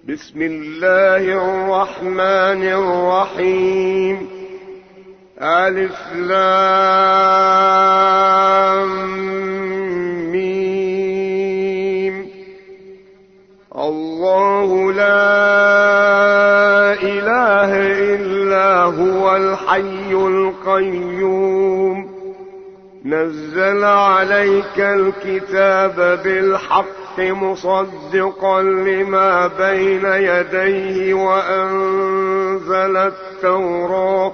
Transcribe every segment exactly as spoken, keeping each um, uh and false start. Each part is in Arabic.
بسم الله الرحمن الرحيم. ألف لام ميم. الله لا إله إلا هو الحي القيوم، نزل عليك الكتاب بالحق مصدقا لما بين يديه وأنزل التوراة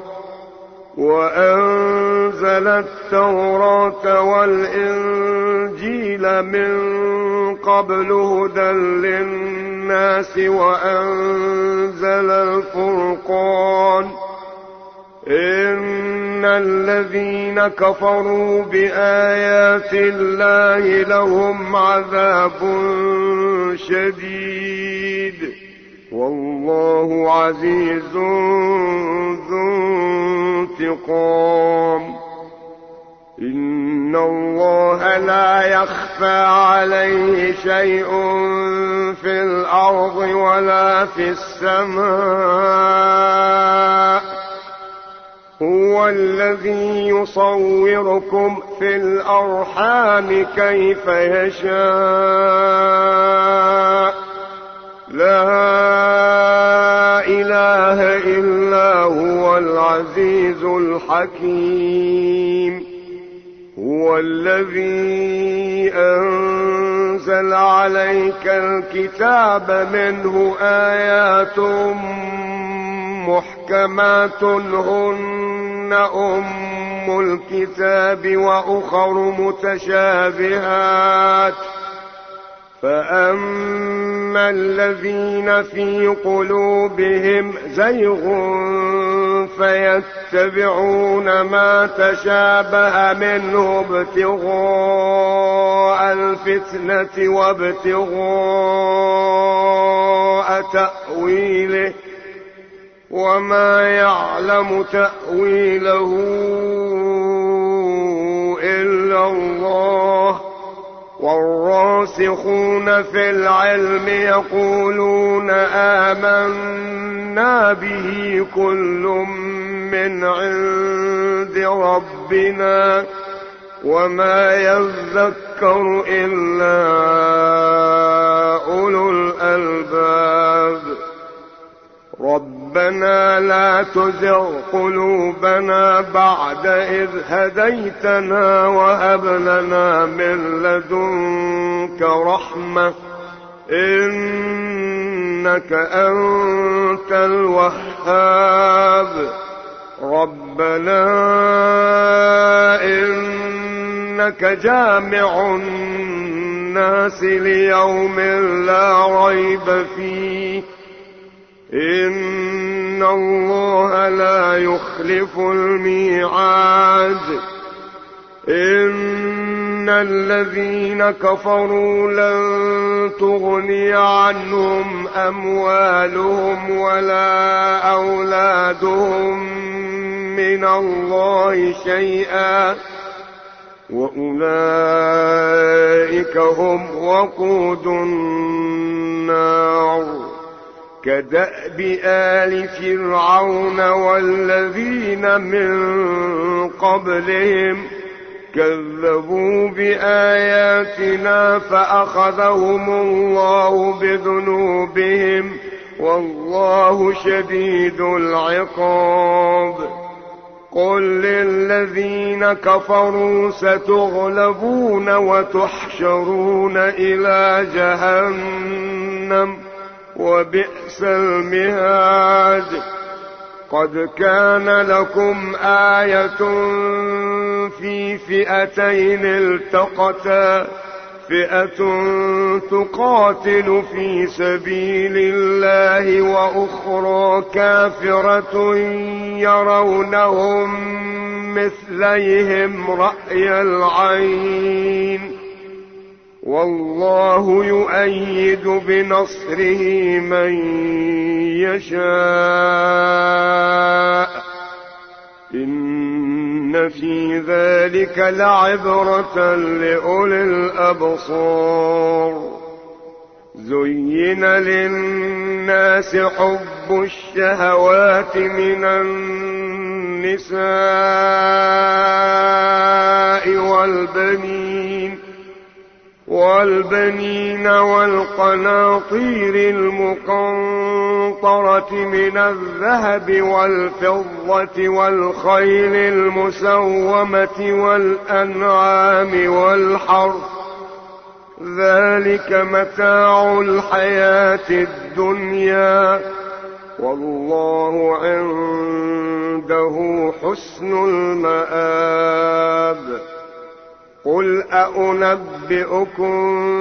وأنزل التوراة والإنجيل من قبل هدى للناس وأنزل الفرقان. إن الذين كفروا بآيات الله لهم عذاب شديد، والله عزيز ذو انتقام. إن الله لا يخفى عليه شيء في الأرض ولا في السماء. هو الذي يصوركم في الأرحام كيف يشاء، لا إله إلا هو العزيز الحكيم. هو الذي أنزل عليك الكتاب منه آيات محكمات هن أم الكتاب وأخر متشابهات، فأما الذين في قلوبهم زيغ فيتبعون ما تشابه منه ابتغاء الفتنة وابتغاء تأويله، وما يعلم تأويله إلا الله. والراسخون في العلم يقولون آمنا به كل من عند ربنا وما يذكر إلا أولو الألباب. ربنا لا تزغ قلوبنا بعد إذ هديتنا وهب لنا من لدنك رحمة إنك أنت الوهاب. ربنا إنك جامع الناس ليوم لا ريب فيه، إن الله لا يخلف الميعاد. إن الذين كفروا لن تغني عنهم أموالهم ولا أولادهم من الله شيئا، وأولئك هم وقود النار. كدأب آل فرعون والذين من قبلهم كذبوا بآياتنا فأخذهم الله بذنوبهم، والله شديد العقاب. قل للذين كفروا ستغلبون وتحشرون إلى جهنم وبئس المهاد. قد كان لكم آية في فئتين التقتا، فئة تقاتل في سبيل الله وأخرى كافرة يرونهم مثليهم رأي العين، والله يؤيد بنصره من يشاء. إن في ذلك لعبرة لأولي الأبصار. زين للناس حب الشهوات من النساء والبنين والبنين والقناطير المقنطرة من الذهب والفضة والخيل المسومة والأنعام والحرث، ذلك متاع الحياة الدنيا، والله عنده حسن المآب. قل أأنبئكم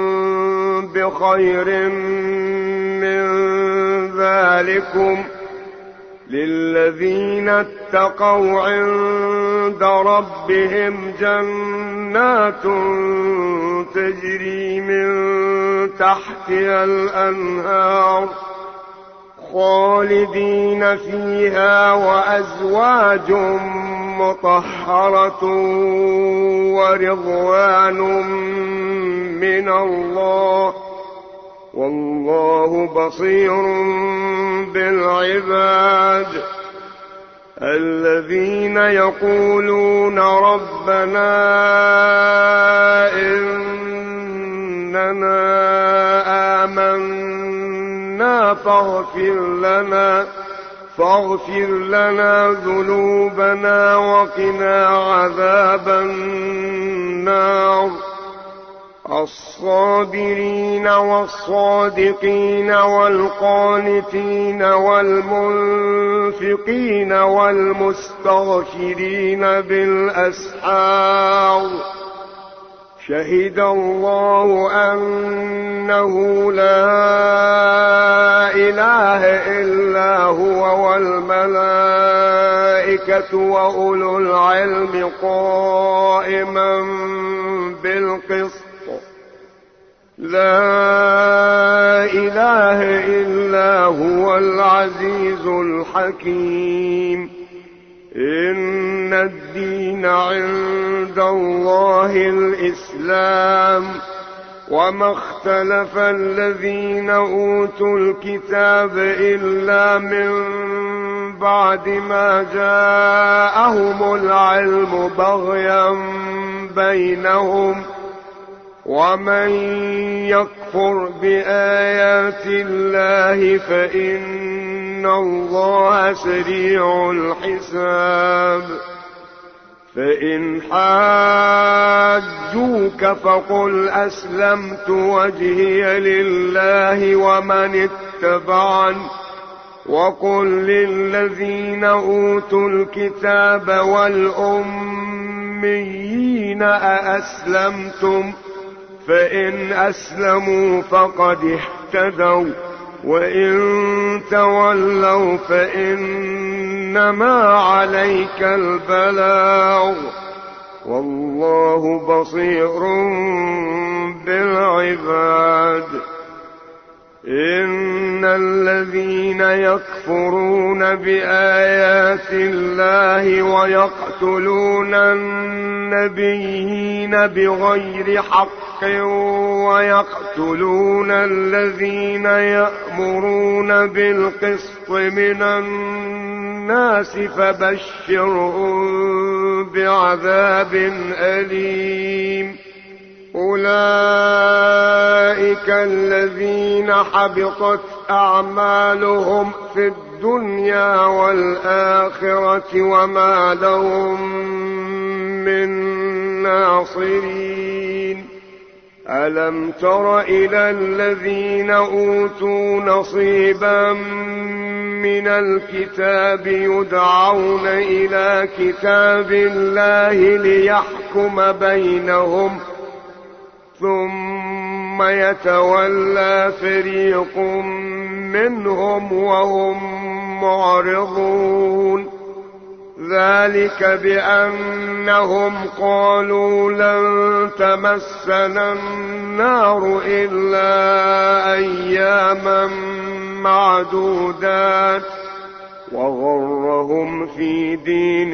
بخير من ذلكم للذين اتقوا عند ربهم جنات تجري من تحتها الأنهار خالدين فيها، وأزواج مطهرة ورضوان من الله، والله بصير بالعباد. الذين يقولون ربنا إننا آمنا فاغفر لنا فاغفر لنا ذنوبنا وقنا عذاب النار، الصابرين والصادقين والقانتين والمنفقين والمستغفرين بالأسحار، شهد الله أنه لا إله إلا هو والملائكة وأولو العلم قائما بالقسط، لا إله إلا هو العزيز الحكيم. إن الدين عند الله الإسلام، وما اختلف الذين أوتوا الكتاب إلا من بعد ما جاءهم العلم بغيا بينهم، ومن يكفر بآيات الله فإن الله سريع الحساب. فإن حاجوك فقل أسلمت وجهي لله ومن اتبعن، وقل للذين أوتوا الكتاب والأميين أأسلمتم، فإن أسلموا فقد اهتدوا، وإن تولوا فإنما عليك البلاغ، والله بصير بالعباد. إن الذين يكفرون بآيات الله ويقتلون النبيين بغير حق ويقتلون الذين يأمرون بالقسط من الناس فبشرهم بعذاب أليم. أولئك الذين حبطت أعمالهم في الدنيا والآخرة وما لهم من ناصرين. ألم تر إلى الذين أوتوا نصيبا من الكتاب يدعون إلى كتاب الله ليحكم بينهم ثم يتولى فريق منهم وهم معرضون، ذلك بأنهم قالوا لن تمسنا النار إلا أياما معدودات، وغرهم في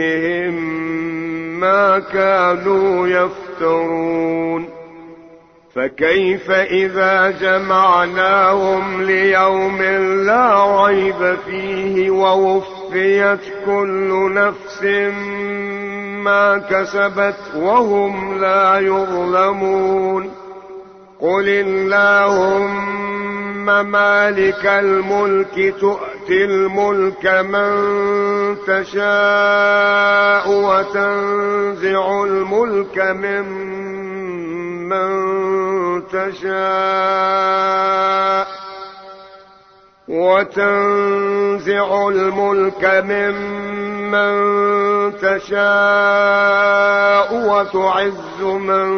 دينهم ما كانوا يفترون. فكيف إذا جمعناهم ليوم لا ريب فيه ووفيت كل نفس ما كسبت وهم لا يظلمون. قل اللهم مالك الملك تؤتي الملك من تشاء وتنزع الملك ممن تشاء وتنزع الملك ممن تشاء وتعز من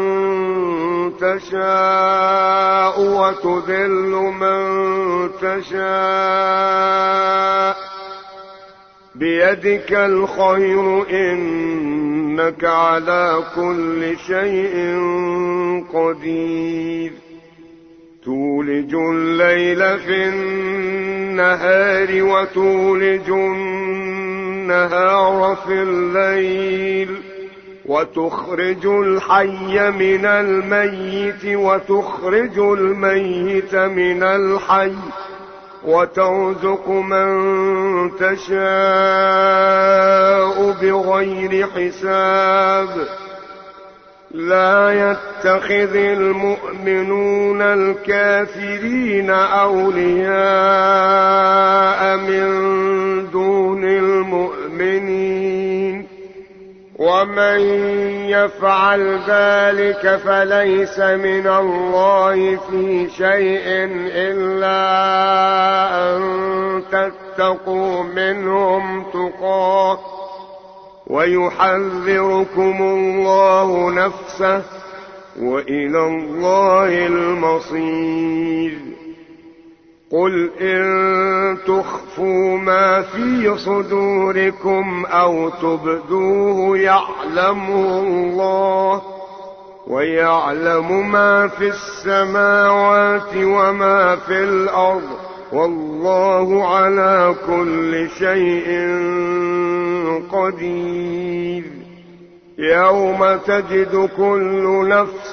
تشاء وتذل من تشاء بيدك الخير إنك على كل شيء قدير. تولج الليل في النهار وتولج النهار في الليل وتخرج الحي من الميت وتخرج الميت من الحي وترزق من تشاء بغير حساب. لا يتخذ المؤمنون الكافرين أولياء من دون المؤمنين ومن يفعل ذلك فليس من الله في شيء إلا أن تتقوا منهم تقاه ويحذركم الله نفسه وإلى الله المصير. قل إن تخفوا ما في صدوركم أو تبدوه يعلمه الله ويعلم ما في السماوات وما في الأرض والله على كل شيء قدير. يوم تجد كل نفس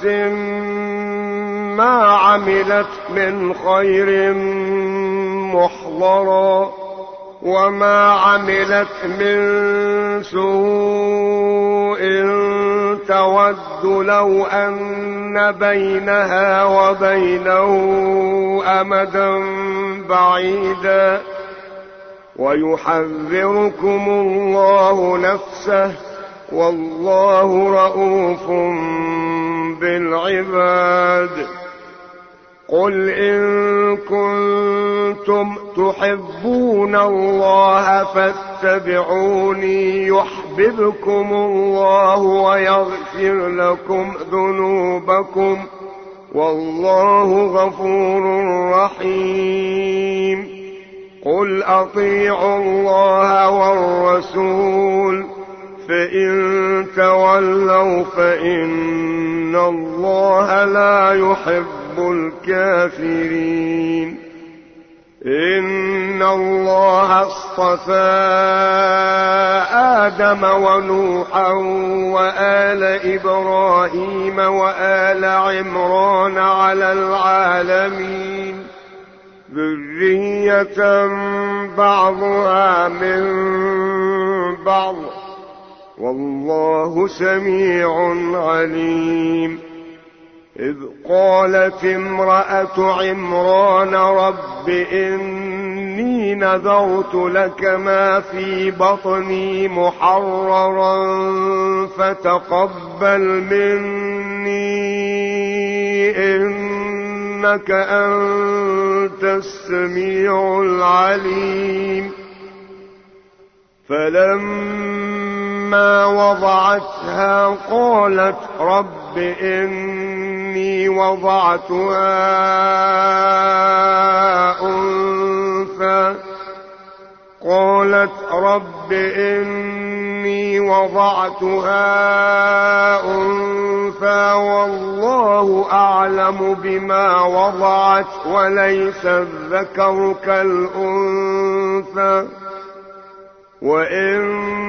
ما عملت من خير محضرا وما عملت من سوء تود لو أن بينها وبينه أمدا بعيدا ويحذركم الله نفسه والله رءوف بالعباد. قل إن كنتم تحبون الله فاتبعوني يحببكم الله ويغفر لكم ذنوبكم والله غفور رحيم. قل أطيعوا الله والرسول فإن تولوا فإن الله لا يحب الكافرين. إن الله اصطفى آدم ونوحا وآل إبراهيم وآل عمران على العالمين ذرية بعضها من بعض والله سميع عليم. إذ قالت امرأة عمران رب إني نذرت لك ما في بطني محررا فتقبل مني إنك أنت السميع العليم. فلما وضعتها قالت رب إني وضعتها أنثى قالت رب إني وضعتها أنثى والله أعلم بما وضعت وليس الذكر كالأنثى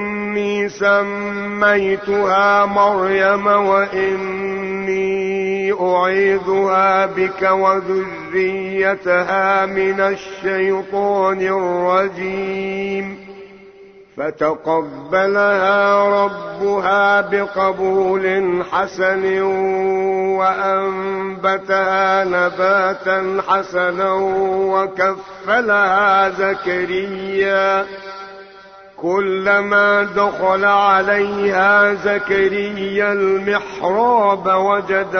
وإني سميتها مريم وإني أعيذها بك وذريتها من الشيطان الرجيم. فتقبلها ربها بقبول حسن وأنبتها نباتا حسنا وكفلها زكريا. كلما دخل عليها زكريا المحراب وجد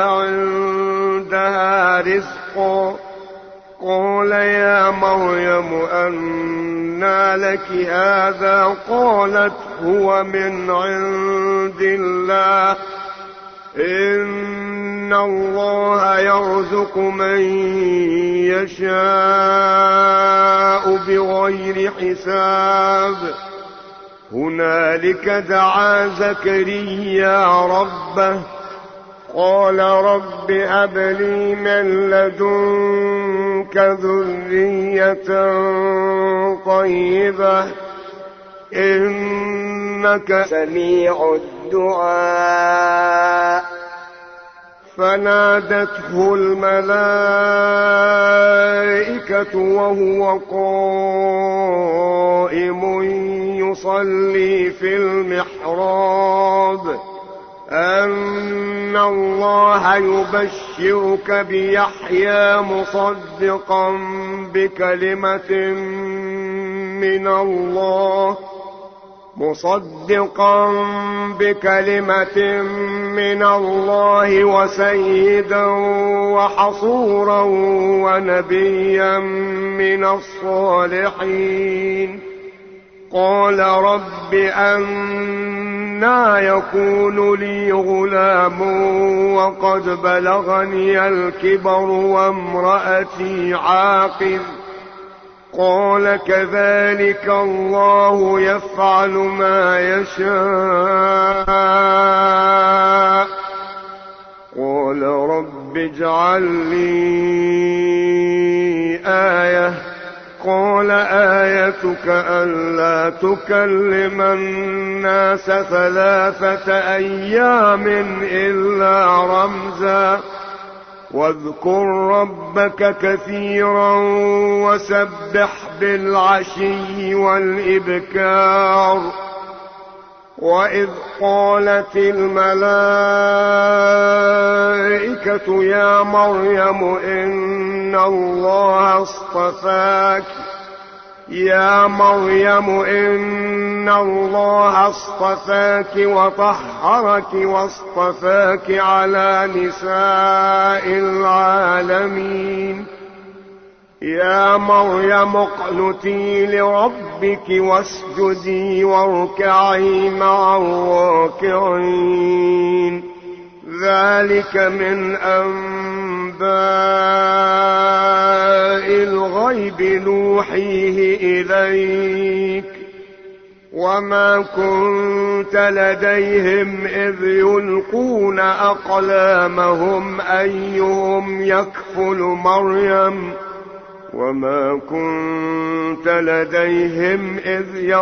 عندها رزقا. قال يا مريم أنى لك هذا؟ قالت هو من عند الله، إن الله يرزق من يشاء بغير حساب. هنالك دعا زكريا ربه قال رب هب لي من لدنك ذرية طيبة إنك سميع الدعاء. فنادته الملائكة وهو قائم يصلي في المحراب أن الله يبشرك بيحيى مصدقا بكلمة من الله مصدقا بكلمة من الله وسيدا وحصورا ونبيا من الصالحين. قال رب أنى يكون لي غلام وقد بلغني الكبر وامرأتي عاقر؟ قال كذلك الله يفعل ما يشاء. قال رب اجعل لي آية. قال آيتك ألا تكلم الناس ثلاثة أيام إلا رمزا واذكر ربك كثيرا وسبح بالعشي والإبكار. وإذ قالت الملائكة يا مريم إن الله اصطفاك يا مريم إن الله اصطفاك وطهرك واصطفاك على نساء العالمين. يا مريم اقنتي لربك واسجدي واركعي مع الراكعين. ذلك من أنباء الغيب نوحيه إليك وما كنت لديهم إذ يلقون أقلامهم أيهم يكفل مريم وما كنت لديهم إذ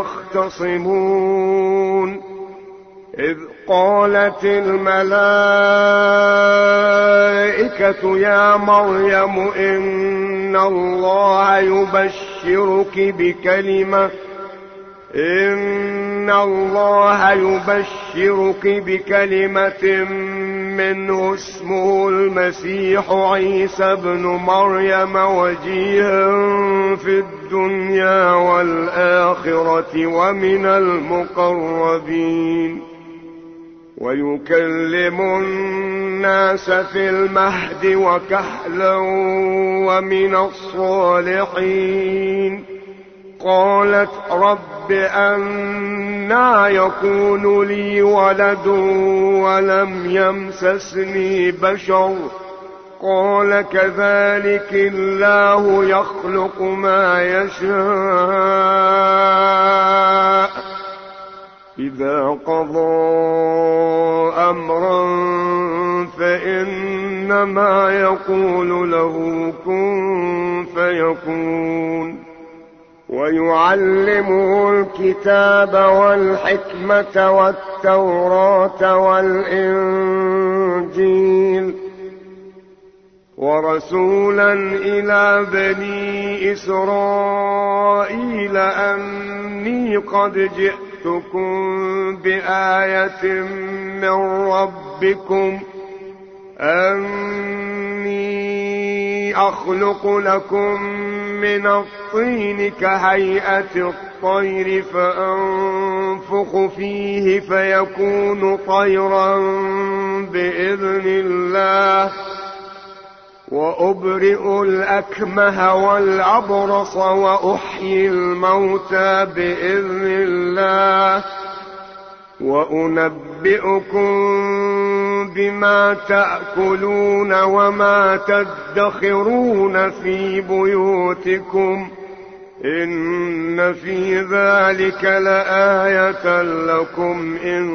يختصمون. إذ قالت الملائكة يا مريم إن الله يبشرك بكلمة إن الله يبشرك بكلمة منه اسمه المسيح عيسى ابن مريم وجيها في الدنيا والآخرة ومن المقربين ويكلم الناس في المهد وكهلا ومن الصالحين. قالت رب أنى يكون لي ولد ولم يمسسني بشر؟ قال كذلك الله يخلق ما يشاء إذا قضى أمرا فإنما يقول له كن فيكون. ويعلمه الكتاب والحكمة والتوراة والإنجيل ورسولا إلى بني إسرائيل أني قد جئتكم بآية من ربكم أني أخلق لكم من الطين كهيئة الطير فأنفخ فيه فيكون طيرا بإذن الله وأبرئ الأكمه والأبرص وأحيي الموتى بإذن الله وأنبئكم بما تأكلون وما تدخرون في بيوتكم إن في ذلك لآية لكم إن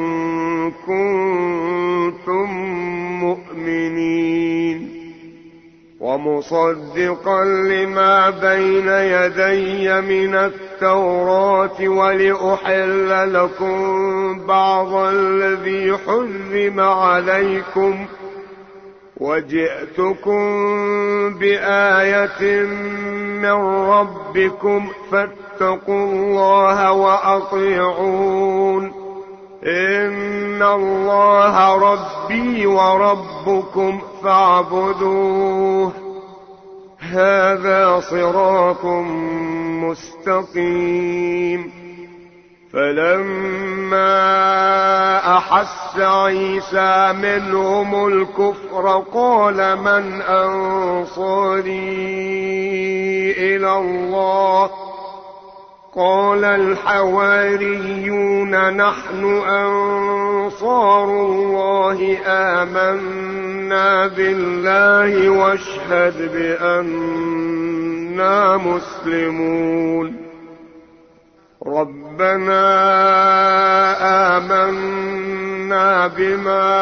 كنتم مؤمنين ومصدقا لما بين يدي من التوراة ولأحل لكم بعض الذي حرم عليكم وجئتكم بآية من ربكم فاتقوا الله وأطيعون إن الله ربي وربكم فاعبدوه هذا صراط مستقيم فلما أحس عيسى منهم الكفر قال من أنصاري إلى الله قال الحواريون نحن أنصار الله آمنا بالله واشهد بأننا مسلمون ربنا آمنا بما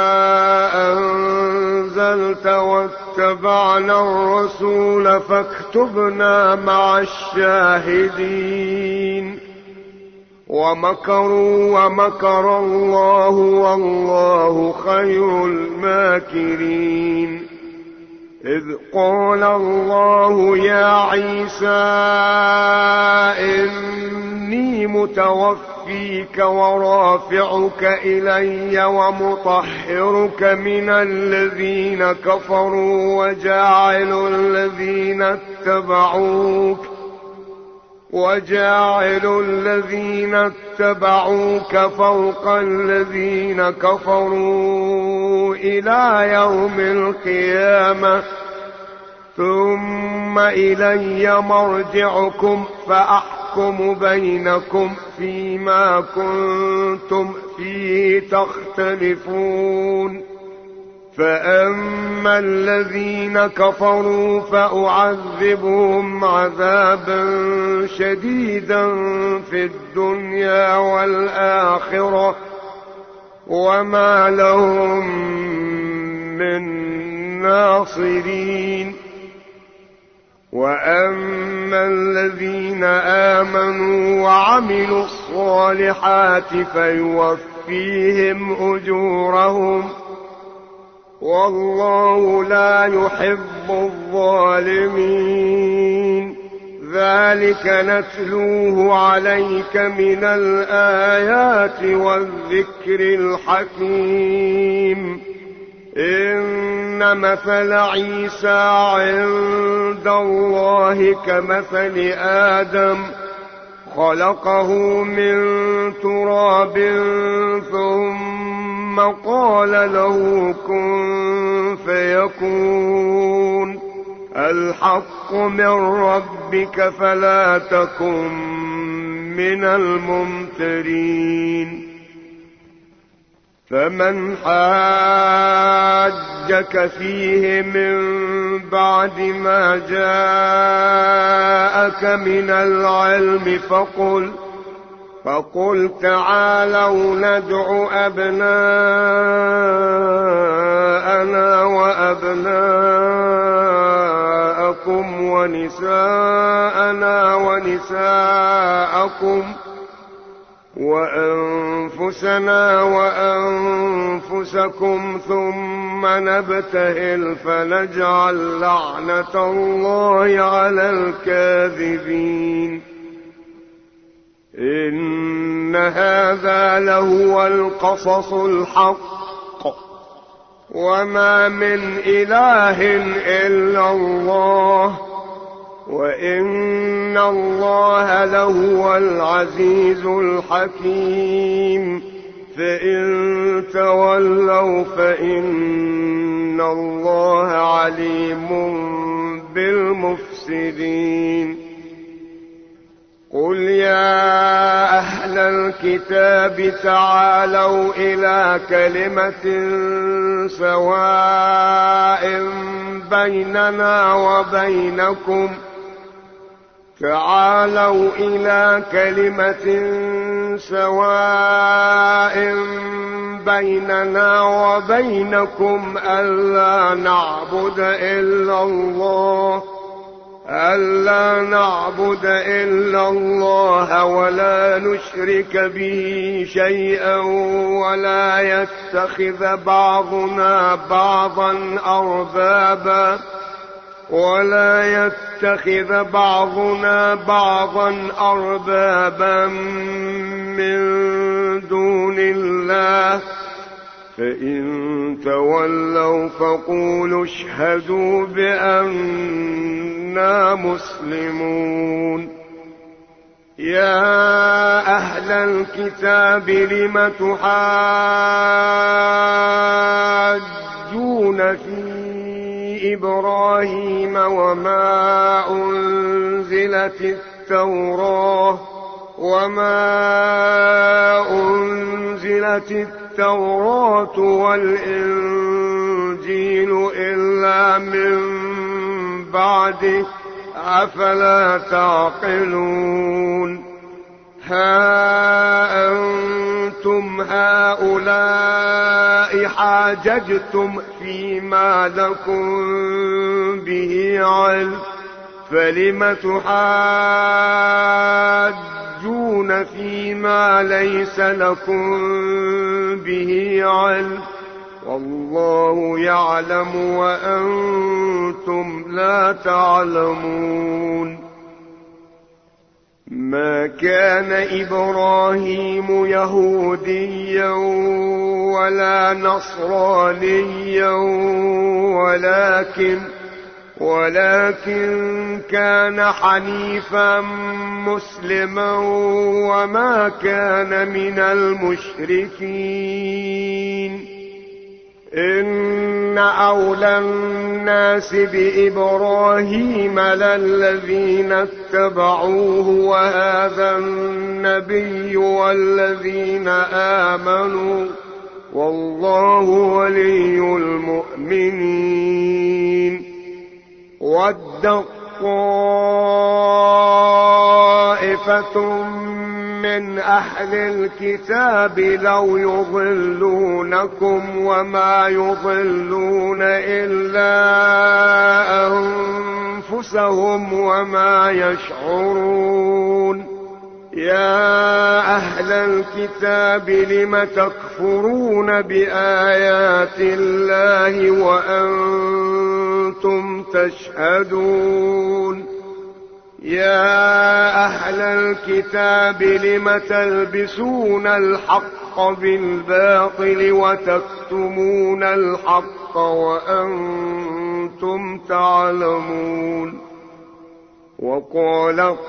أنزلت واتبعنا الرسول فاكتبنا مع الشاهدين ومكروا ومكر الله والله خير الماكرين إذ قال الله يا عيسى إني متوفيك ورافعك إلي ومطهرك من الذين كفروا وجاعل الذين اتبعوك وجاعل الذين اتبعوك فوق الذين كفروا إلى يوم القيامة ثم إلي مرجعكم فأحكم بينكم فيما كنتم فيه تختلفون فأما الذين كفروا فأعذبهم عذابا شديدا في الدنيا والآخرة وما لهم من ناصرين وأما الذين آمنوا وعملوا الصالحات فيوفيهم أجورهم والله لا يحب الظالمين ذلك نتلوه عليك من الآيات والذكر الحكيم إن مثل عيسى عند الله كمثل آدم خلقه من تراب ثم قال له كن فيكون الحق من ربك فلا تكن من الممترين فمن حاجك فيه من بعد ما جاءك من العلم فقل فقل تعالوا ندع أبناءنا وأبناءكم ونساءنا ونساءكم وأنفسنا وأنفسكم ثم نبتهل فنجعل لعنة الله على الكاذبين. إن هذا لهو القصص الحق، وما من إله إلا الله، وإن الله لهو العزيز الحكيم. فإن تولوا فإن الله عليم بالمفسدين. قل يا أهل الكتاب تعالوا إلى كلمة سواء بيننا وبينكم تعالوا إلى كلمة سواء بيننا وبينكم ألا نعبد إلا الله ألا نعبد إلا الله ولا نشرك به شيئا ولا يتخذ بعضنا بعضا أربابا ولا يتخذ بعضنا بعضا أربابا من دون الله. فإن تولوا فقولوا اشهدوا بأننا مسلمون. يا أهل الكتاب لم تحاجون في إبراهيم وما أنزلت التوراة وما أنزلت التوراة والإنجيل إلا من بعده أفلا تعقلون. ها أنتم هؤلاء حاججتم فيما لكم به علم فلم تحاجون فيما ليس لكم به علم والله يعلم وأنتم لا تعلمون. ما كان إبراهيم يهوديا ولا نصرانيا ولكن ولكن كان حنيفا مسلما وما كان من المشركين. إن أولى الناس بإبراهيم للذين اتبعوه وهذا النبي والذين آمنوا والله ولي المؤمنين. ود طائفة من أهل الكتاب لو يضلونكم وما يضلون إلا أنفسهم وما يشعرون. يا أهل الكتاب لم تكفرون بآيات الله وأنتم تشهدون. يا أهل الكتاب لم تلبسون الحق بالباطل وتكتمون الحق وأنتم تعلمون. وقالت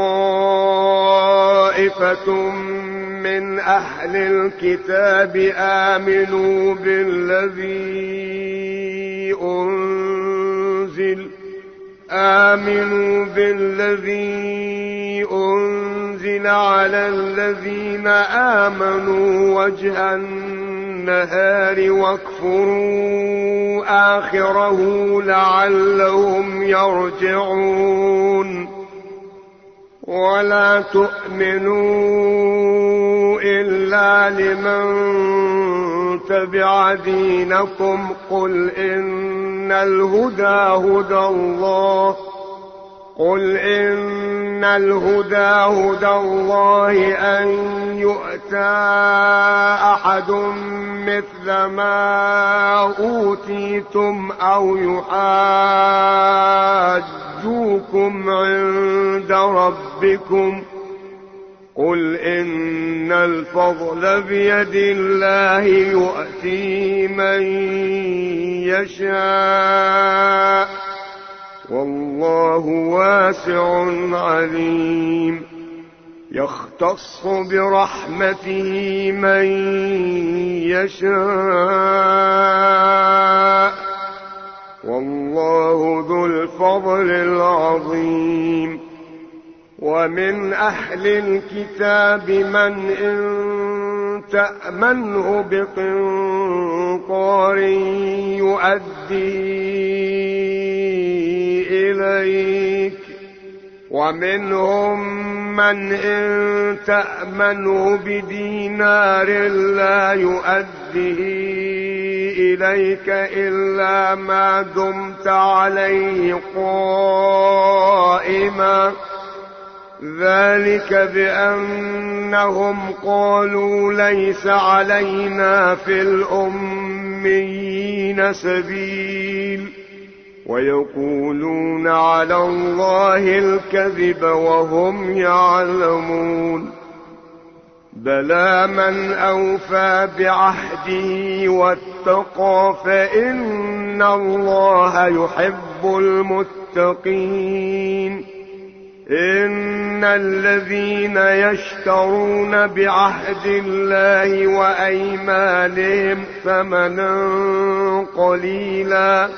طائفة من أهل الكتاب آمنوا بالذي أنزل آمنوا بالذي أنزل على الذين آمنوا وجه النهار واكفروا آخره لعلهم يرجعون. ولا تؤمنوا إلا لمن تبع دينكم قل إن الهدى هدى الله قل إن الهدى هدى الله أن يؤتى أحد مثل ما أوتيتم أو يحاجوكم عند ربكم قل إن الفضل بيد الله يؤتي من يشاء والله واسع عليم يختص برحمته من يشاء والله ذو الفضل العظيم ومن أهل الكتاب من إن تأمنه بقنطار يؤدي إليك ومنهم من إن تأمنه بدينار لا يؤدي إليك إلا ما دمت عليه قائما ذلك بأنهم قالوا ليس علينا في الأميين سبيل ويقولون على الله الكذب وهم يعلمون بلى من أوفى بعهده واتقى فإن الله يحب المتقين إن الذين يشترون بعهد الله وأيمانهم ثمنا قليلا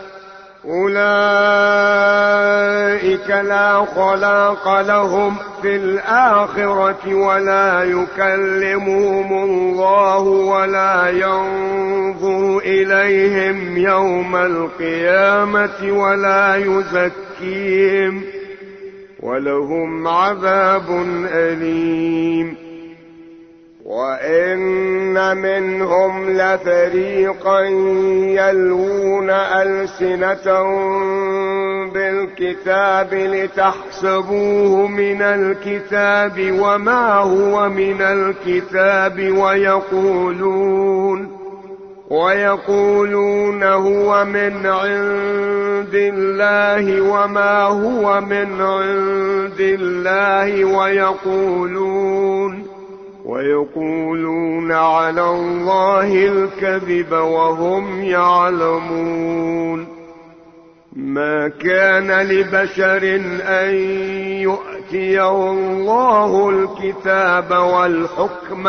أولئك لا خلاق لهم في الآخرة ولا يكلمهم الله ولا ينظر إليهم يوم القيامة ولا يزكيهم ولهم عذاب أليم وإن منهم لفريقا يلوون ألسنتهم بالكتاب لتحسبوه من الكتاب وما هو من الكتاب ويقولون ويقولون هو من عند الله وما هو من عند الله ويقولون ويقولون على الله الكذب وهم يعلمون ما كان لبشر أن يؤتيه الله الكتاب والحكم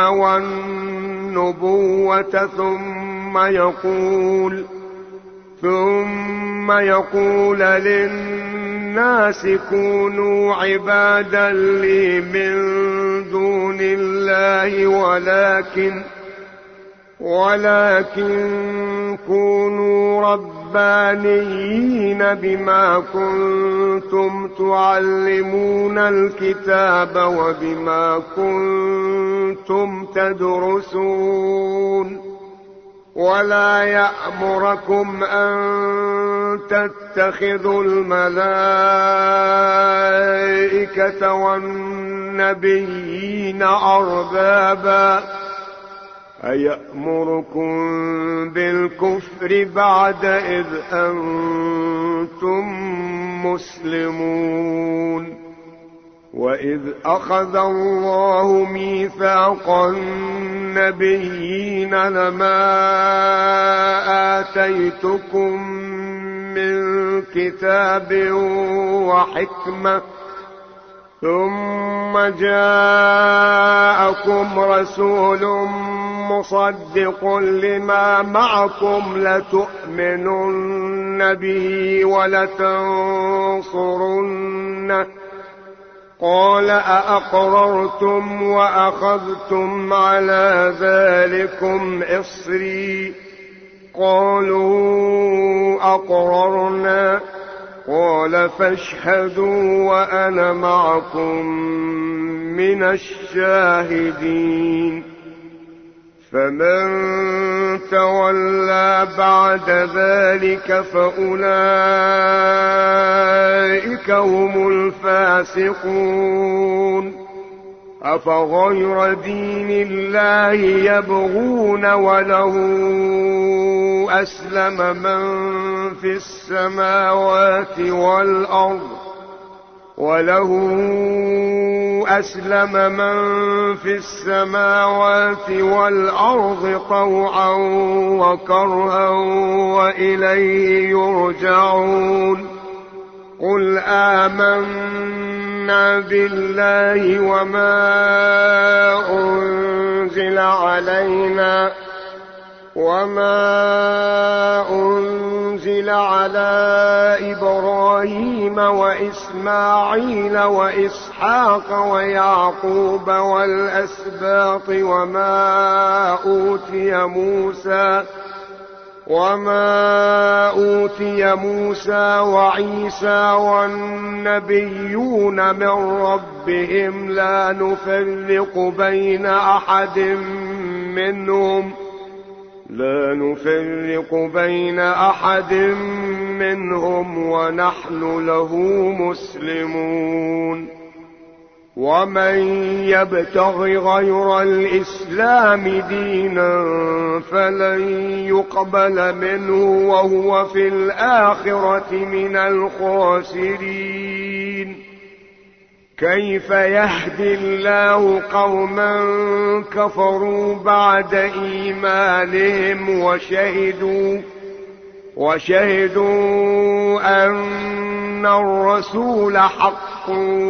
والنبوة ثم يقول ثم يقول للناس كونوا عبادا لي من دون الله ولكن ولكن كونوا ربانيين بما كنتم تعلمون الكتاب وبما كنتم تدرسون ولا يأمركم أن تتخذوا الملائكة والنبيين أربابا أيأمركم بالكفر بعد إذ أنتم مسلمون وإذ أخذ الله ميثاق النبيين لما آتيتكم من كتاب وحكمة ثم جاءكم رسول مصدق لما معكم لتؤمنن به ولتنصرنه قال أأقررتم وأخذتم على ذلكم إصري قالوا أقررنا قال فاشهدوا وأنا معكم من الشاهدين فمن تولى بعد ذلك فأولئك هم الفاسقون. أفغير دين الله يبغون وله أسلم من في السماوات والأرض وله أسلم من في السماوات والأرض طوعا وكرها وإليه يرجعون. قل آمنا بالله وما أنزل علينا وما أنزل على إبراهيم وإسماعيل وإسحاق ويعقوب والأسباط وما أوتي موسى وما أوتي موسى وعيسى والنبيون من ربهم لا نفرق بين أحد منهم لا نفرق بين أحد منهم ونحن له مسلمون. ومن يبتغ غير الإسلام دينا فلن يقبل منه وهو في الآخرة من الخاسرين. كيف يهدي الله قوما كفروا بعد إيمانهم وشهدوا وشهدوا أن الرسول حق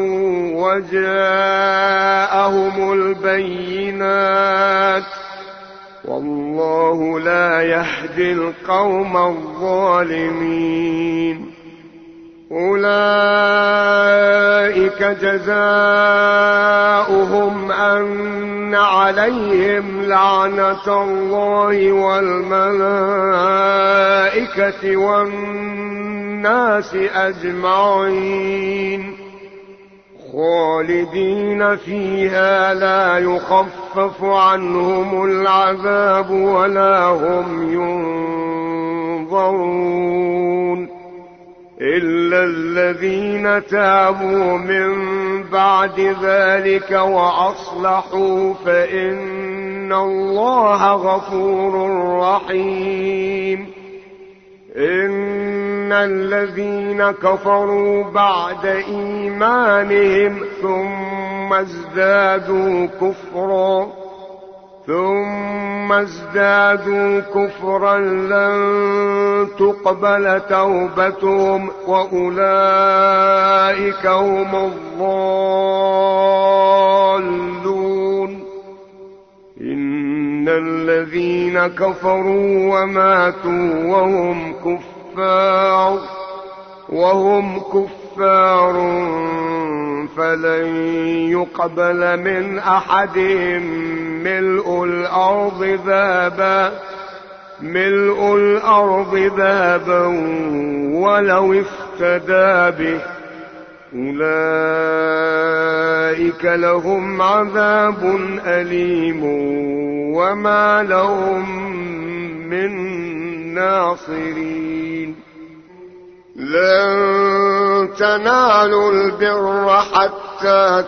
وجاءهم البينات والله لا يهدي القوم الظالمين. أولئك جزاؤهم أن عليهم لعنة الله والملائكة والناس أجمعين خالدين فيها لا يخفف عنهم العذاب ولا هم ينظرون إلا الذين تابوا من بعد ذلك وأصلحوا فإن الله غفور رحيم. إن الذين كفروا بعد إيمانهم ثم ازدادوا كفرا ثم ازدادوا كفرا لن تقبل توبتهم وأولئك هم الضالون. إن الذين كفروا وماتوا وهم كفار وهم كفار فلن يقبل من أحدهم ملء الأرض ذهبا ملء الأرض ذهبا ولو افتدى به. أولئك لهم عذاب أليم وما لهم من ناصرين. لن تنالوا البر حتى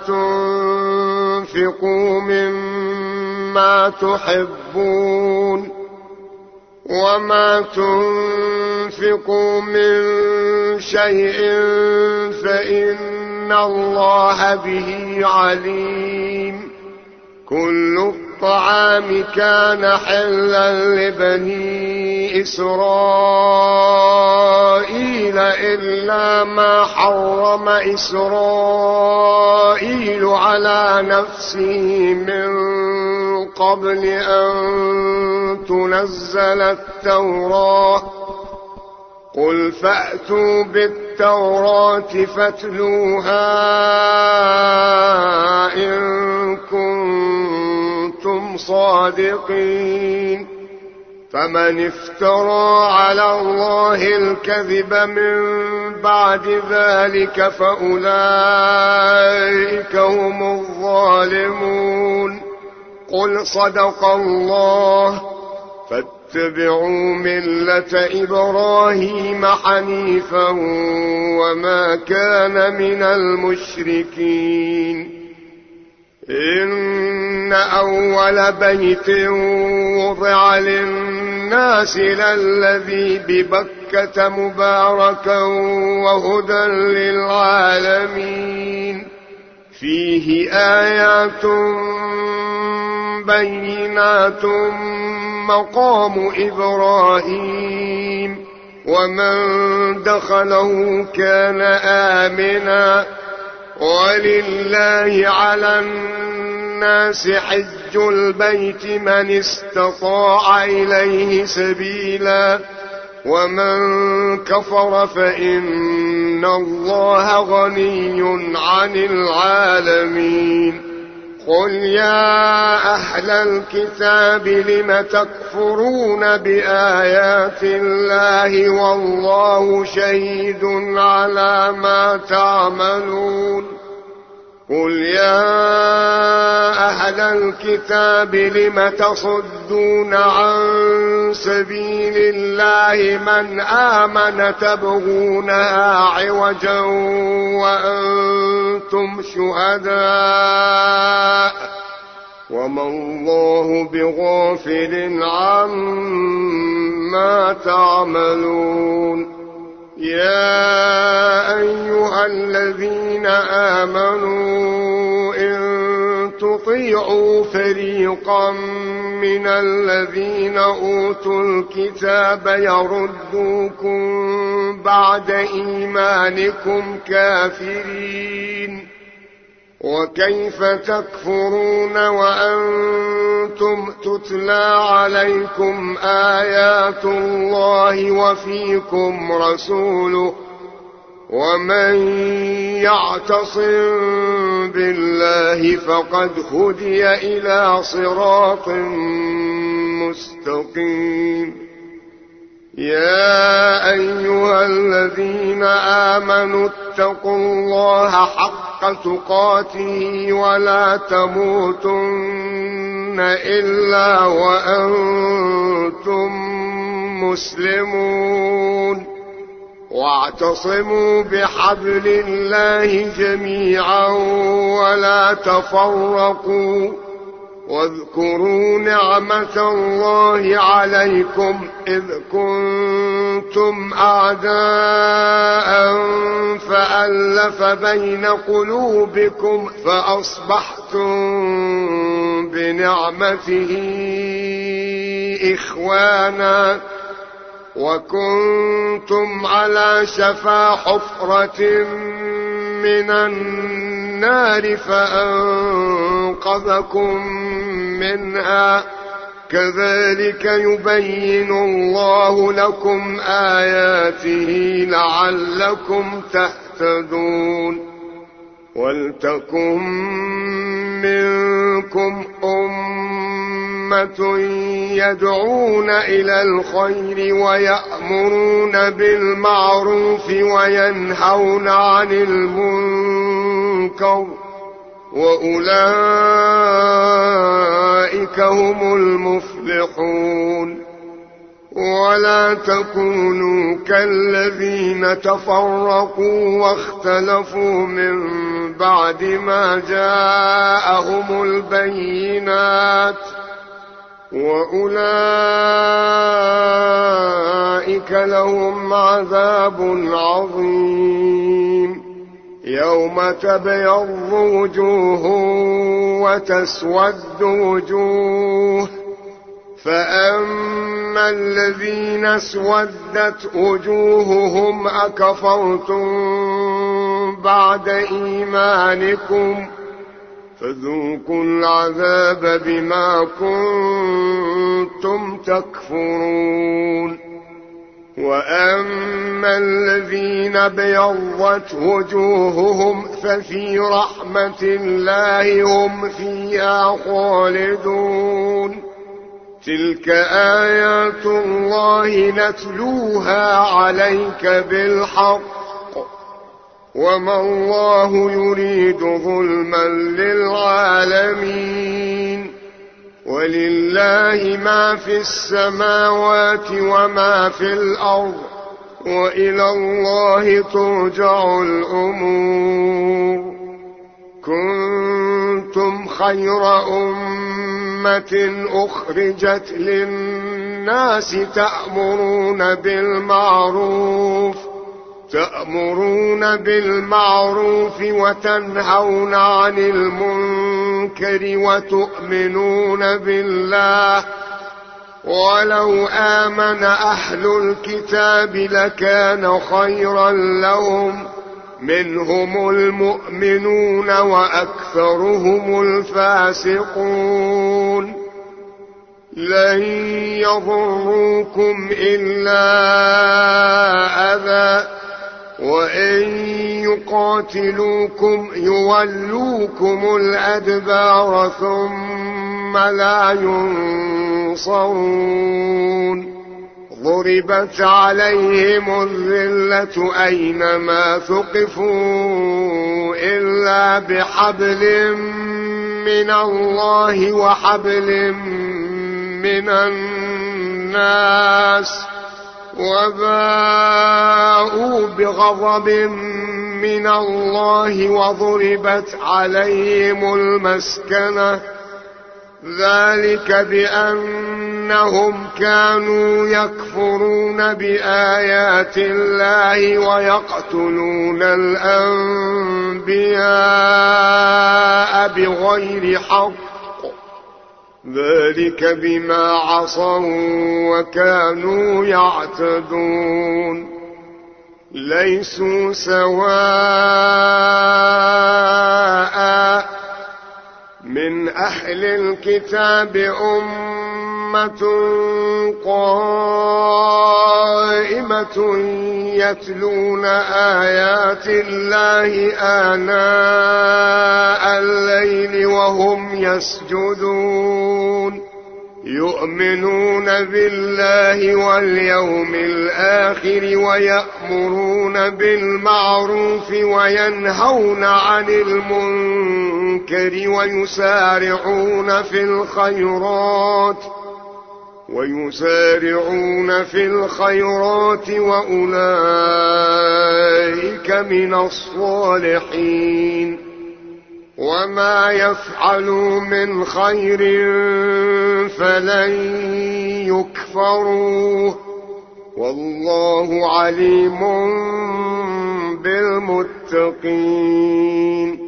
تنفقوا مما تحبون وما تنفقوا من شيء فإن الله به عليم. كل الطعام كان حلا لبني إسرائيل إلا ما حرم إسرائيل على نفسه من قبل أن تنزل التوراة. قل فأتوا بالتوراة فاتلوها إن كنتم صادقين. فمن افترى على الله الكذب من بعد ذلك فأولئك هم الظالمون. قل صدق الله فاتبعوا ملة إبراهيم حنيفا وما كان من المشركين إن أول بيت وضع للناس للذي ببكة مباركا وهدى للعالمين فيه آيات بينات مقام إبراهيم ومن دخله كان آمنا ولله على الناس حج البيت من استطاع إليه سبيلا ومن كفر فإن الله غني عن العالمين قل يا أهل الكتاب لم تكفرون بآيات الله والله شهيد على ما تعملون قل يا أهل الكتاب لم تصدون عن سبيل الله من آمن تبغونها عوجا وأنتم شهداء وما الله بغافل عما تعملون يا أيها الذين آمنوا إن تطيعوا فريقا من الذين أوتوا الكتاب يردوكم بعد إيمانكم كافرين وكيف تكفرون وأنتم تتلى عليكم آيات الله وفيكم رسوله ومن يعتصم بالله فقد هدي إلى صراط مستقيم يا أيها الذين آمنوا اتقوا الله حق تقاته ولا تموتن إلا وأنتم مسلمون واعتصموا بحبل الله جميعا ولا تفرقوا واذكروا نعمة الله عليكم إذ كنتم أعداء فألف بين قلوبكم فأصبحتم بنعمته إخوانا وكنتم على شفا حفرة من النار فأنقذكم منها كذلك يبين الله لكم آياته لعلكم تهتدون ولتكن منكم أمة يدعون إلى الخير ويأمرون بالمعروف وينهون عن المنكر وأولئك هم المفلحون ولا تكونوا كالذين تفرقوا واختلفوا من بعد ما جاءهم البينات وأولئك لهم عذاب عظيم يوم تبيض وجوه وتسود وجوه فأما الذين اسودت وجوههم أكفرتم بعد إيمانكم فذوقوا العذاب بما كنتم تكفرون وأما الذين بيضت وجوههم ففي رحمة الله هم فيها خالدون تلك آيات الله نتلوها عليك بالحق وما الله يريد ظلما للعالمين ولله ما في السماوات وما في الأرض وإلى الله ترجع الأمور. كنتم خير أمة أخرجت للناس تأمرون بالمعروف تأمرون بالمعروف وتنهون عن المنكر وتؤمنون بالله. ولو آمن أهل الكتاب لكان خيرا لهم، منهم المؤمنون وأكثرهم الفاسقون. لن يضروكم إلا أذى، وإن يقاتلوكم يولوكم الأدبار ثم لا ينصرون. ضربت عليهم الذلة أينما ثقفوا إلا بحبل من الله وحبل من الناس، وباءوا بغضب من الله وضربت عليهم المسكنة، ذلك بأنهم كانوا يكفرون بآيات الله ويقتلون الأنبياء بغير حق، ذلك بما عصوا وكانوا يعتدون. ليسوا سواء، من أهل الكتاب أمة قائمة يتلون آيات الله آناء الليل وهم يسجدون، يؤمنون بالله واليوم الآخر ويأمرون بالمعروف وينهون عن المنكر ويسارعون في الخيرات ويسارعون في الخيرات وأولئك من الصالحين. وما يفعلوا من خير فلن يكفروه، والله عليم بالمتقين.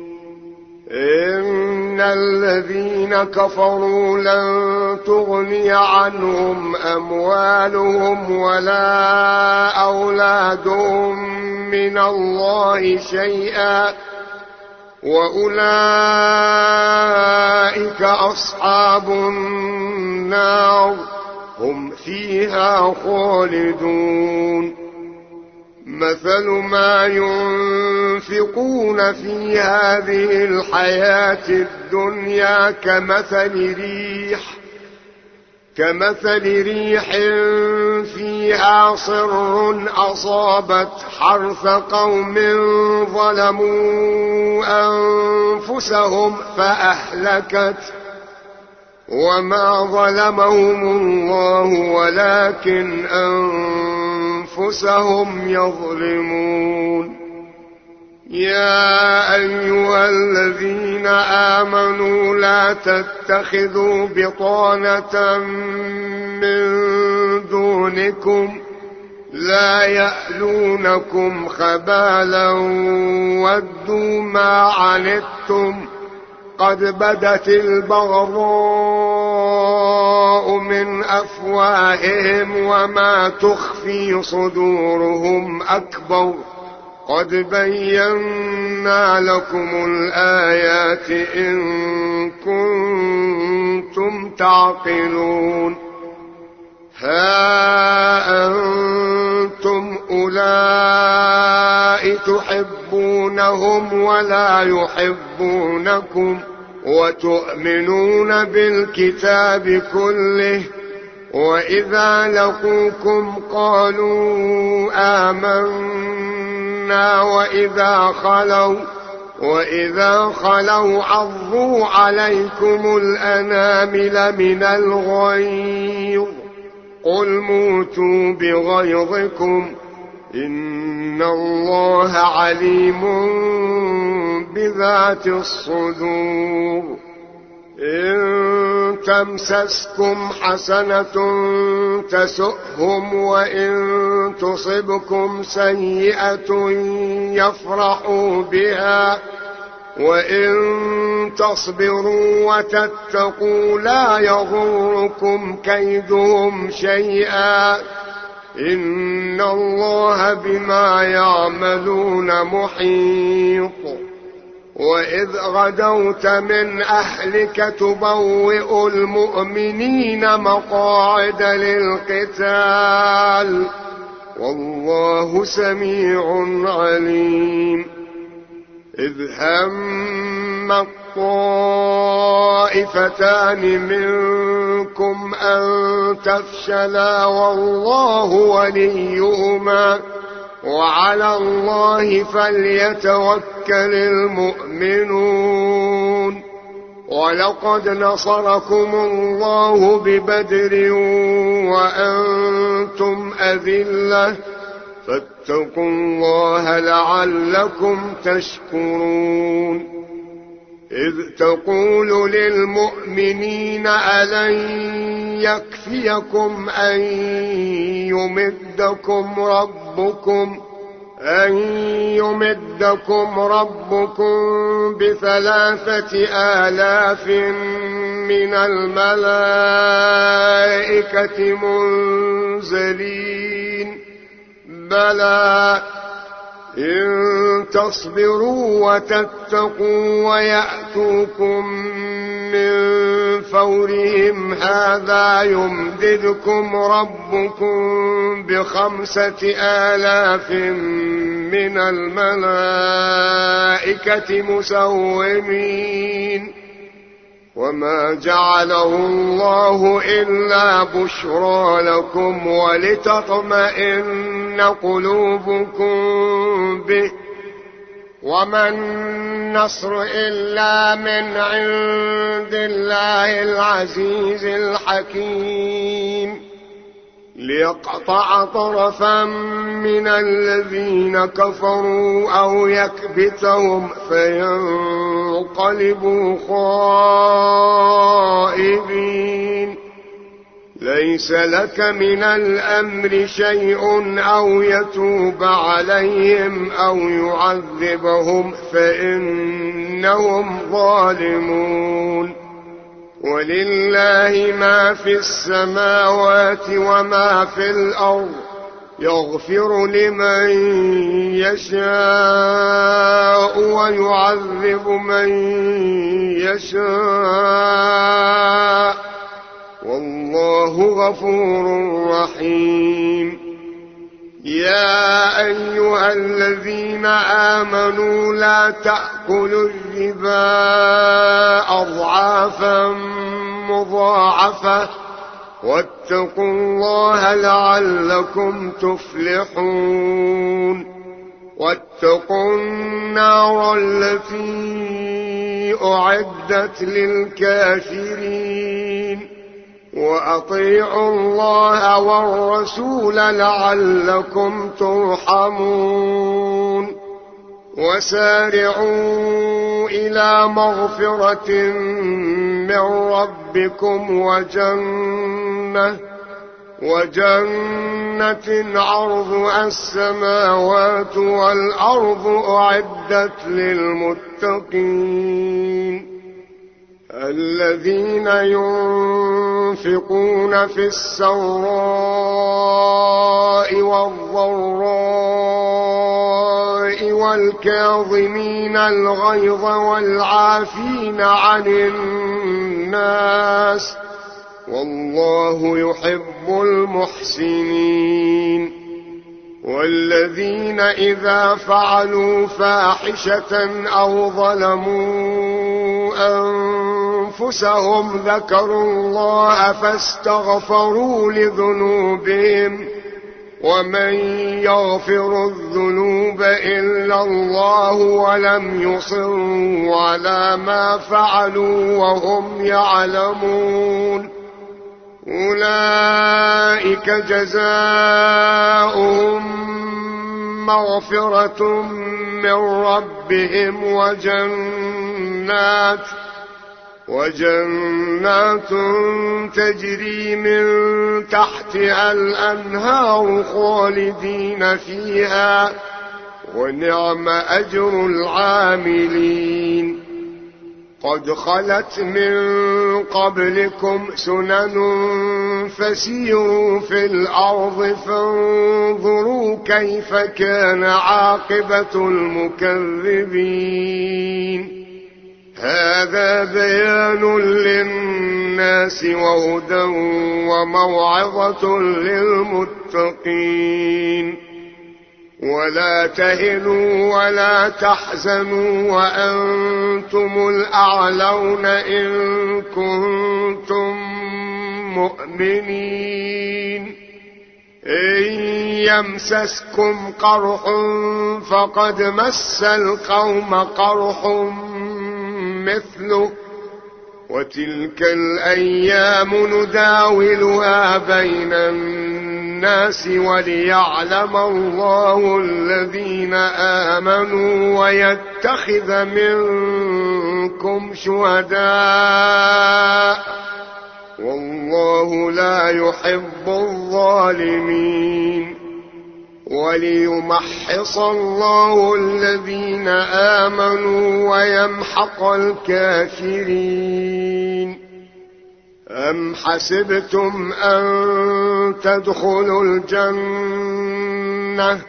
إن الذين كفروا لن تغني عنهم أموالهم ولا أولادهم من الله شيئا، وأولئك أصحاب النار هم فيها خالدون. مثل ما ينفقون في هذه الحياة الدنيا كمثل ريح كمثل ريح فيها صر أصابت حرث قوم ظلموا أنفسهم فأهلكت، وما ظلمهم الله ولكن أنفسهم يظلمون. يا أيها الذين آمنوا لا تتخذوا بطانة من دونكم لا يألونكم خبالا ودوا ما عنتم قد بدت البغضاء من أفواههم وما تخفي صدورهم أكبر قد بينا لكم الآيات إن كنتم تعقلون. ها أنتم أولئك تحبونهم ولا يحبونكم وتؤمنون بالكتاب كله، وإذا لقوكم قالوا آمنا وإذا خلوا وإذا خلوا عضوا عليكم الأنامل من الغيظ قل موتوا بغيظكم إن الله عليم بذات الصدور. إن تمسسكم حسنة تسؤهم وإن تصبكم سيئة يفرحوا بها وإن تصبروا وتتقوا لا يضركم كيدهم شيئا إن الله بما يعملون محيط. وإذ غدوت من أهلك تبوئ المؤمنين مقاعد للقتال والله سميع عليم. إذ هم الطائفتان منكم أن تفشلا والله وليهما وعلى الله فليتوكل المؤمنون. ولقد نصركم الله ببدر وأنتم أذلة فاتقوا الله لعلكم تشكرون. إذ تقول للمؤمنين ألن يكفيكم أن يمدكم ربكم أن يمدكم ربكم بثلاثة آلاف من الملائكة منزلين بلى إن تصبروا وتتقوا ويأتوكم من فورهم هذا يمددكم ربكم بخمسة آلاف من الملائكة مسومين. وما جعله الله إلا بشرى لكم ولتطمئن قلوبكم به وما النصر إلا من عند الله العزيز الحكيم. ليقطع طرفا من الذين كفروا أو يكبتهم فينقلبوا خائبين. ليس لك من الأمر شيء أو يتوب عليهم أو يعذبهم فإنهم ظالمون. ولله ما في السماوات وما في الأرض يغفر لمن يشاء ويعذب من يشاء والله غفور رحيم. يا أيها الذين آمنوا لا تأكلوا الربا أضعافا مضاعفة واتقوا الله لعلكم تفلحون. واتقوا النار التي أعدت للكافرين وأطيعوا الله والرسول لعلكم ترحمون. وسارعوا إلى مغفرة من ربكم وجنة وجنة عرضها السماوات والأرض أعدت للمتقين الذين ينفقون في السراء والضراء والكاظمين الغيظ والعافين عن الناس والله يحب المحسنين. والذين إذا فعلوا فاحشة أو ظلموا أنفسهم ذكروا الله فاستغفروا لذنوبهم ومن يغفر الذنوب إلا الله ولم يصروا على ما فعلوا وهم يعلمون أولئك جزاؤهم مغفرة من ربهم وجنات وجنات تجري من تحتها الأنهار خالدين فيها ونعم أجر العاملين قد خلت من قبلكم سنن فسيروا في الأرض فانظروا كيف كان عاقبة المكذبين هذا بيان للناس وهدى وموعظة للمتقين ولا تهنوا ولا تحزنوا وأنتم الأعلون إن كنتم مؤمنين إن يمسسكم قرح فقد مس القوم قرح مثله وتلك الأيام نداولها بين الناس وليعلم الله الذين آمنوا ويتخذ منكم شهداء والله لا يحب الظالمين وليمحص الله الذين آمنوا ويمحق الكافرين أم حسبتم أن تدخلوا الجنة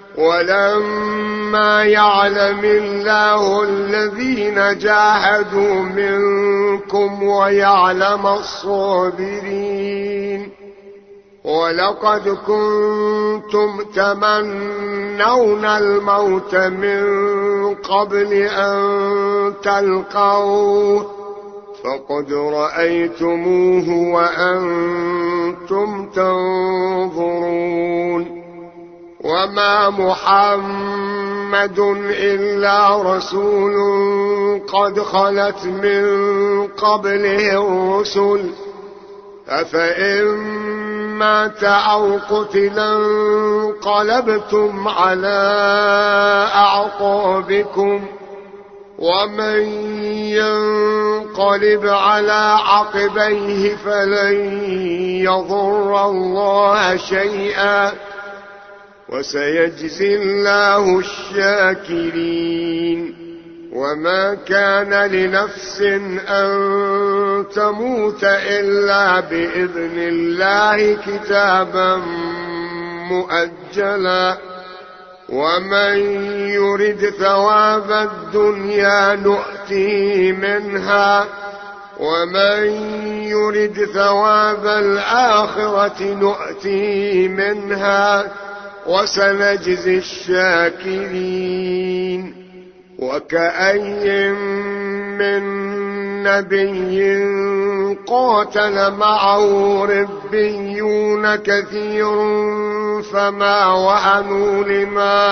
ولما يعلم الله الذين جاهدوا منكم ويعلم الصابرين ولقد كنتم تمنون الموت من قبل أن تلقوه فقد رأيتموه وأنتم تنظرون وما محمد إلا رسول قد خلت من قبله الرسل أفإن مات أو قتلا انقلبتم على أعقابكم ومن ينقلب على عقبيه فلن يضر الله شيئا وسيجزي الله الشاكرين وما كان لنفس أن تموت إلا بإذن الله كتابا مؤجلا ومن يرد ثواب الدنيا نؤتيه منها ومن يرد ثواب الآخرة نؤتيه منها وسنجزي الشاكرين وكأي من نبي قاتل معه ربيون كثير فما وهنوا لما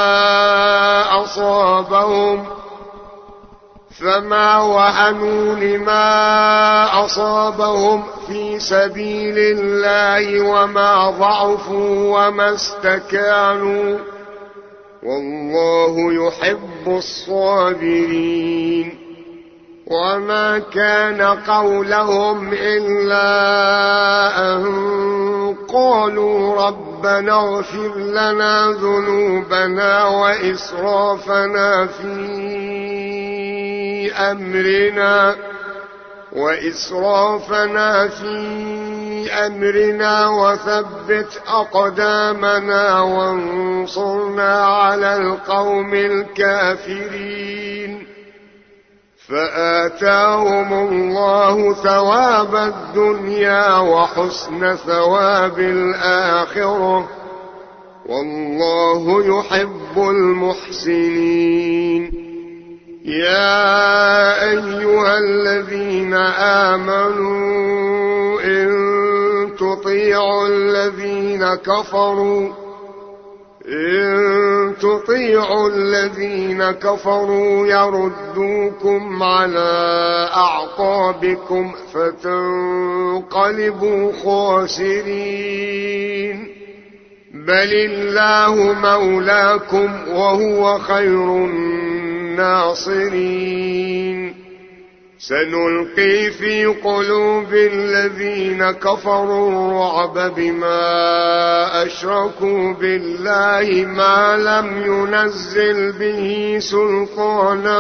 أصابهم فما وهنوا لما أصابهم في سبيل الله وما ضعفوا وما استكانوا والله يحب الصابرين وما كان قولهم إلا أن قالوا ربنا اغفر لنا ذنوبنا وإسرافنا في أمرنا وإسرافنا في أمرنا وثبت أقدامنا وانصرنا على القوم الكافرين فآتاهم الله ثواب الدنيا وحسن ثواب الآخرة والله يحب المحسنين يا أيها الذين آمنوا إن تطيعوا الذين كفروا إن تطيعوا الذين كفروا يردوكم على أعقابكم فتنقلبوا خاسرين بل الله مولاكم وهو خير الناصرين سنلقي في قلوب الذين كفروا الرعب بما أشركوا بالله ما لم ينزل به سلطانا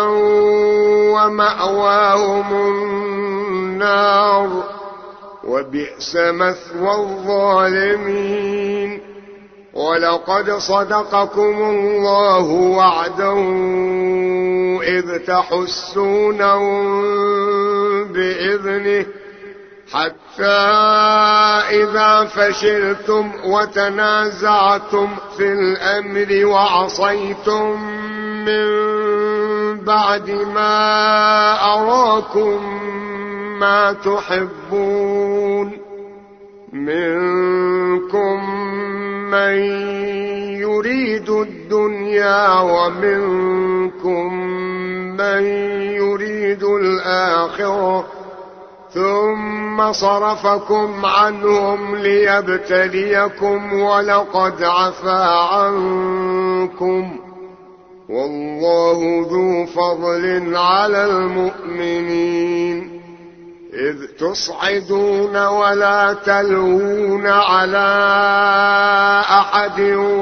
ومأواهم النار وبئس مثوى الظالمين ولقد صدقكم الله وعده إذ تحسونهم بإذنه حتى إذا فشلتم وتنازعتم في الأمر وعصيتم من بعد ما أراكم ما تحبون منكم من يريد الدنيا ومنكم من يريد الآخرة ثم صرفكم عنهم ليبتليكم ولقد عفا عنكم والله ذو فضل على المؤمنين إذ تصعدون ولا تلوون على أحد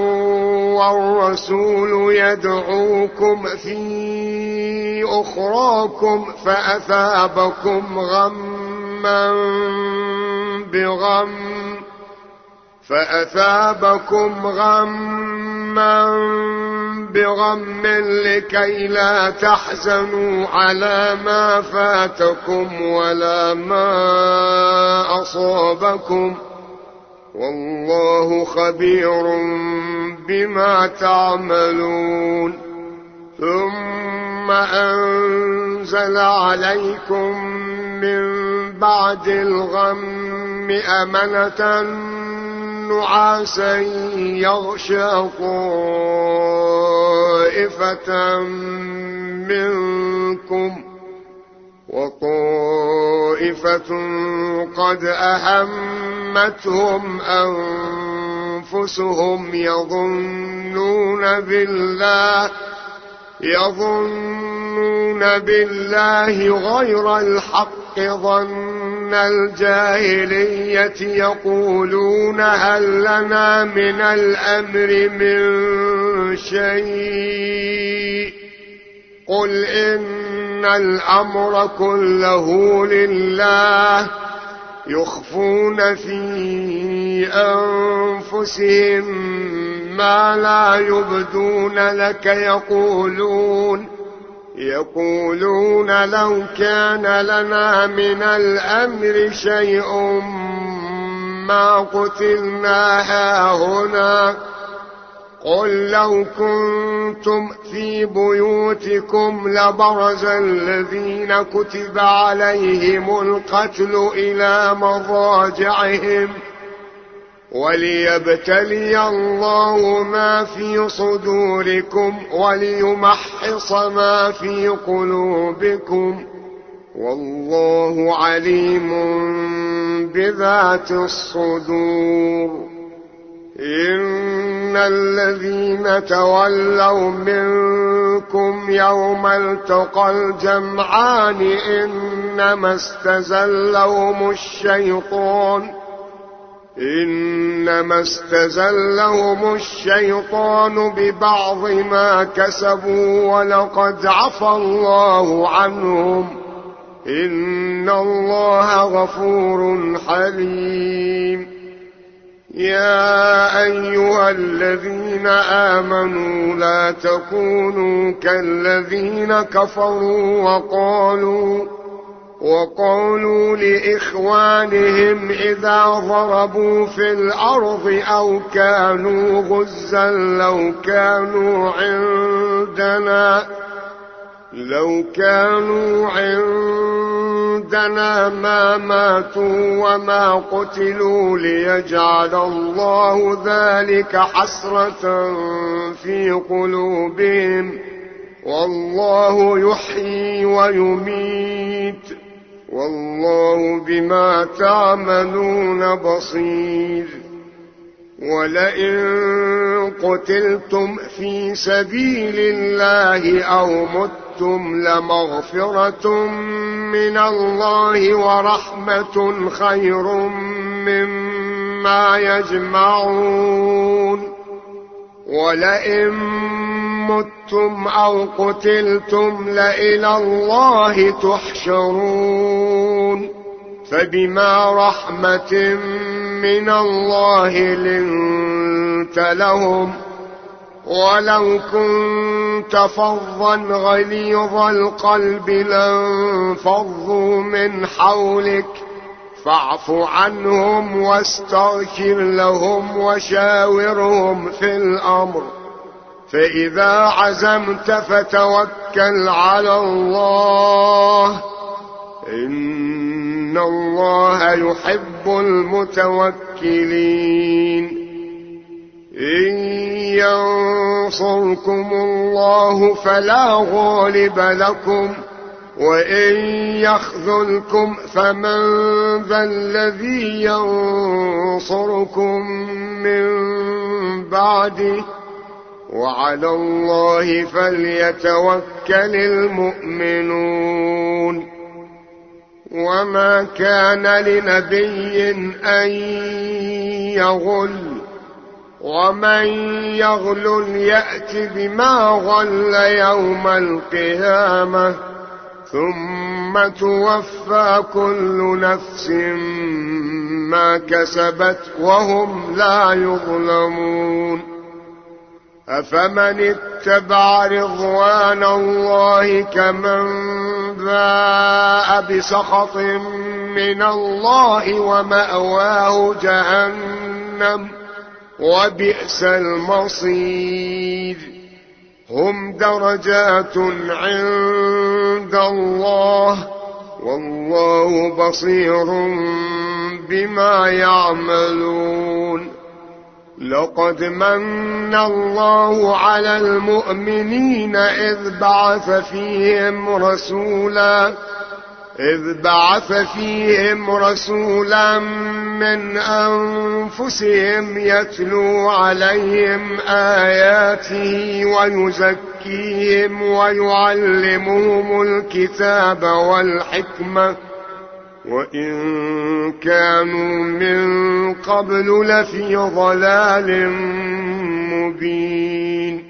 والرسول يدعوكم في أخراكم فأثابكم غما بغم فأثابكم غما بغم لكي لا تحزنوا على ما فاتكم ولا ما أصابكم والله خبير بما تعملون ثم أنزل عليكم من بعد الغم أمنة نعاسا يغشى طائفة منكم وطائفة قد أهمتهم أنفسهم يظنون بالله يظنون بالله غير الحق ظن الجاهلية يقولون هل لنا من الأمر من شيء قل إن الأمر كله لله يخفون في أنفسهم ما لا يبدون لك يقولون يقولون لو كان لنا من الأمر شيء ما قتلنا هاهنا قل لو كنتم في بيوتكم لبرز الذين كتب عليهم القتل إلى مضاجعهم وليبتلي الله ما في صدوركم وليمحص ما في قلوبكم والله عليم بذات الصدور إن الذين تولوا منكم يوم التقى الجمعان إنما استزلهم الشيطان إنما استزلهم الشيطان ببعض ما كسبوا ولقد عفى الله عنهم إن الله غفور حليم يا أيها الذين آمنوا لا تكونوا كالذين كفروا وقالوا وقالوا لإخوانهم إذا ضربوا في الأرض أو كانوا غزا لو كانوا عندنا لو كانوا عندنا عندنا ما ماتوا وما قتلوا ليجعل الله ذلك حسرة في قلوبهم، والله يحيي ويميت، والله بما تعملون بصير. ولئن قتلتم في سبيل الله أو متم لمغفرة من الله ورحمة خير مما يجمعون. ولئن متم أو قتلتم لإلى الله تحشرون. فبما رحمة من الله لنت لهم، ولو كنت فظا غليظ القلب لانفضوا من حولك، فاعف عنهم واستغفر لهم وشاورهم في الأمر، فإذا عزمت فتوكل على الله، إن الله يحب المتوكلين. إن ينصركم الله فلا غالب لكم، وإن يخذلكم فمن ذا الذي ينصركم من بعده، وعلى الله فليتوكل المؤمنون. وما كان لنبي أن يغل، ومن يغل يأت بما غل يوم القيامة، ثم توفى كل نفس ما كسبت وهم لا يظلمون. أفمن اتبع رضوان الله كمن باء بسخط من الله ومأواه جهنم وبئس المصير. هم درجات عند الله، والله بصير بما يعملون. لقد من الله على المؤمنين إذ بعث فيهم رسولا إذ بعث فيهم رسولا من أنفسهم يتلو عليهم آياته ويزكيهم ويعلمهم الكتاب والحكمة، وإن كانوا من قبل لفي ضلال مبين.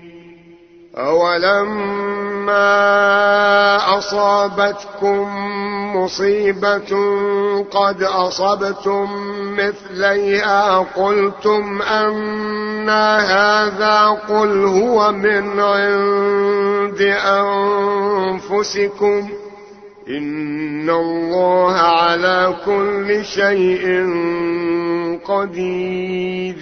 أولما أصابتكم مصيبة قد أصبتم مثليها قلتم أنى هذا، قل هو من عند أنفسكم، إن الله على كل شيء قدير.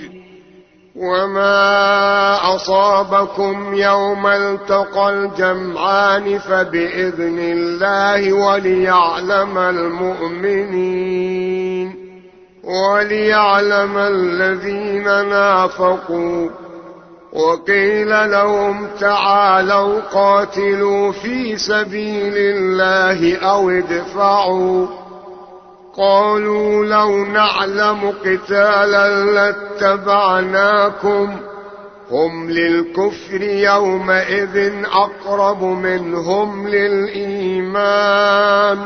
وما أصابكم يوم التقى الجمعان فبإذن الله وليعلم المؤمنين وليعلم الذين نافقوا. وقيل لهم تعالوا قاتلوا في سبيل الله أو ادفعوا، قالوا لو نعلم قتالا لاتبعناكم، هم للكفر يومئذ أقرب منهم للإيمان،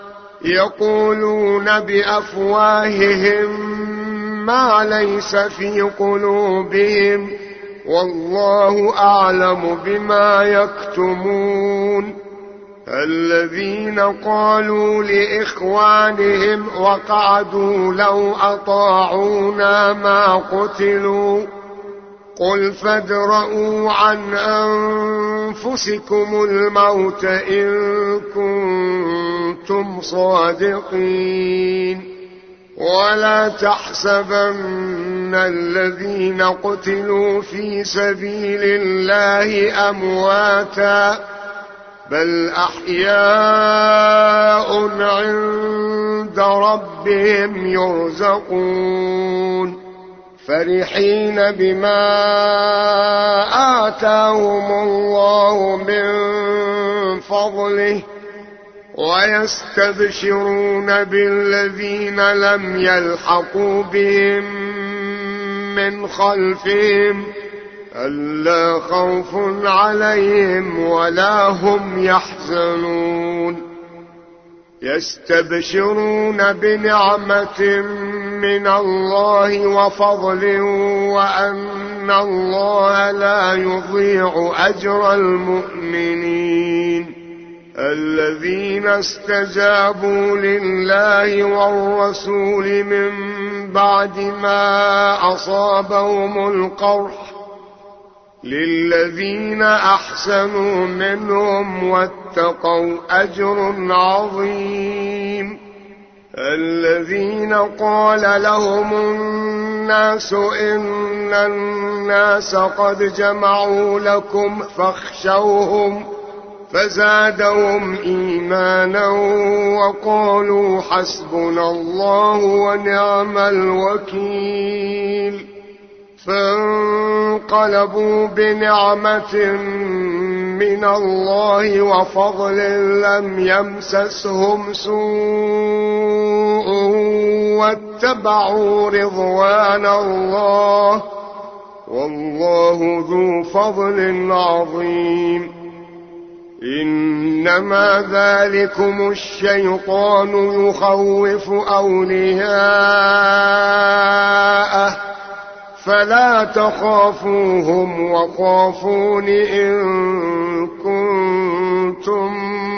يقولون بأفواههم ما ليس في قلوبهم، والله أعلم بما يكتمون. الذين قالوا لإخوانهم وقعدوا لو أطاعونا ما قتلوا، قل فادرءوا عن أنفسكم الموت إن كنتم صادقين. ولا تحسبن الذين قتلوا في سبيل الله أمواتا، بل أحياء عند ربهم يرزقون فرحين بما آتاهم الله من فضله ويستبشرون بالذين لم يلحقوا بهم من خلفهم ألا خوف عليهم ولا هم يحزنون يستبشرون بنعمة من الله وفضل وأن الله لا يضيع أجر المؤمنين الذين استجابوا لله والرسول من بعد ما أصابهم القرح للذين أحسنوا منهم واتقوا أجر عظيم الذين قال لهم الناس إن الناس قد جمعوا لكم فاخشوهم فزادهم إيمانا وقالوا حسبنا الله ونعم الوكيل فانقلبوا بنعمة من الله وفضل لم يمسسهم سوء واتبعوا رضوان الله والله ذو فضل عظيم إنما ذلكم الشيطان يخوف أولياءه فلا تخافوهم وخافون إن كنتم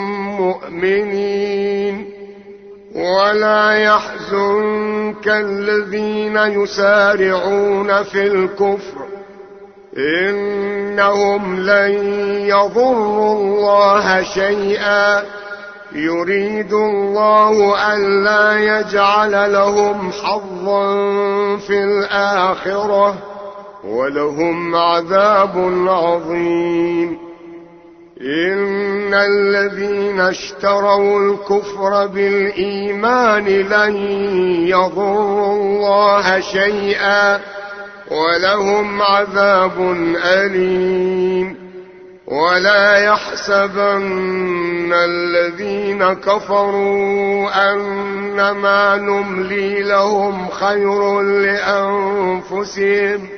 مؤمنين ولا يحزنك الذين يسارعون في الكفر إنهم لن يضروا الله شيئا يريد الله ألا يجعل لهم حظا في الآخرة ولهم عذاب عظيم إن الذين اشتروا الكفر بالإيمان لن يضروا الله شيئا ولهم عذاب أليم ولا يحسبن الذين كفروا أنما نملي لهم خير لأنفسهم